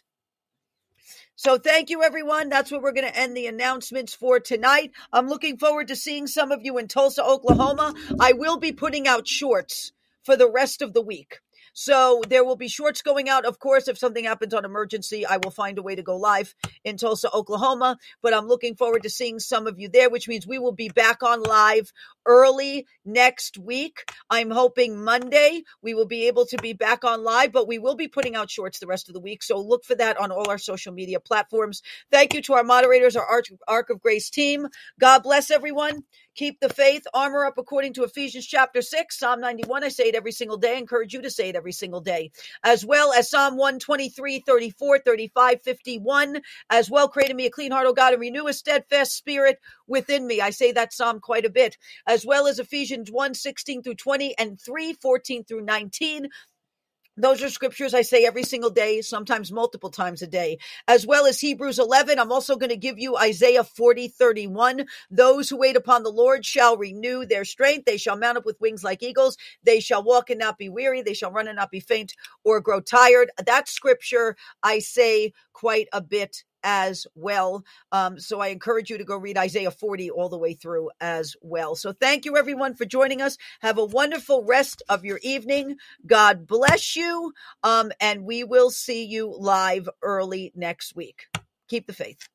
So thank you, everyone. That's where we're going to end the announcements for tonight. I'm looking forward to seeing some of you in Tulsa, Oklahoma. I will be putting out shorts for the rest of the week. So there will be shorts going out. Of course, if something happens on emergency, I will find a way to go live in Tulsa, Oklahoma. But I'm looking forward to seeing some of you there, which means we will be back on live early next week. I'm hoping Monday we will be able to be back on live, but we will be putting out shorts the rest of the week. So look for that on all our social media platforms. Thank you to our moderators, our Ark, Ark of Grace team. God bless everyone. Keep the faith, armor up according to Ephesians chapter six, Psalm ninety-one. I say it every single day. I encourage you to say it every single day, as well as Psalm one twenty-three, thirty-four, thirty-five, fifty-one, as well. Create in me a clean heart, O God, and renew a steadfast spirit within me. I say that Psalm quite a bit, as well as Ephesians one, sixteen through twenty and three, fourteen through nineteen. Those are scriptures I say every single day, sometimes multiple times a day, as well as Hebrews eleven. I'm also going to give you Isaiah forty, thirty-one. Those who wait upon the Lord shall renew their strength. They shall mount up with wings like eagles. They shall walk and not be weary. They shall run and not be faint or grow tired. That scripture I say quite a bit as well. Um, so I encourage you to go read Isaiah forty all the way through as well. So thank you, everyone, for joining us. Have a wonderful rest of your evening. God bless you. Um, and we will see you live early next week. Keep the faith.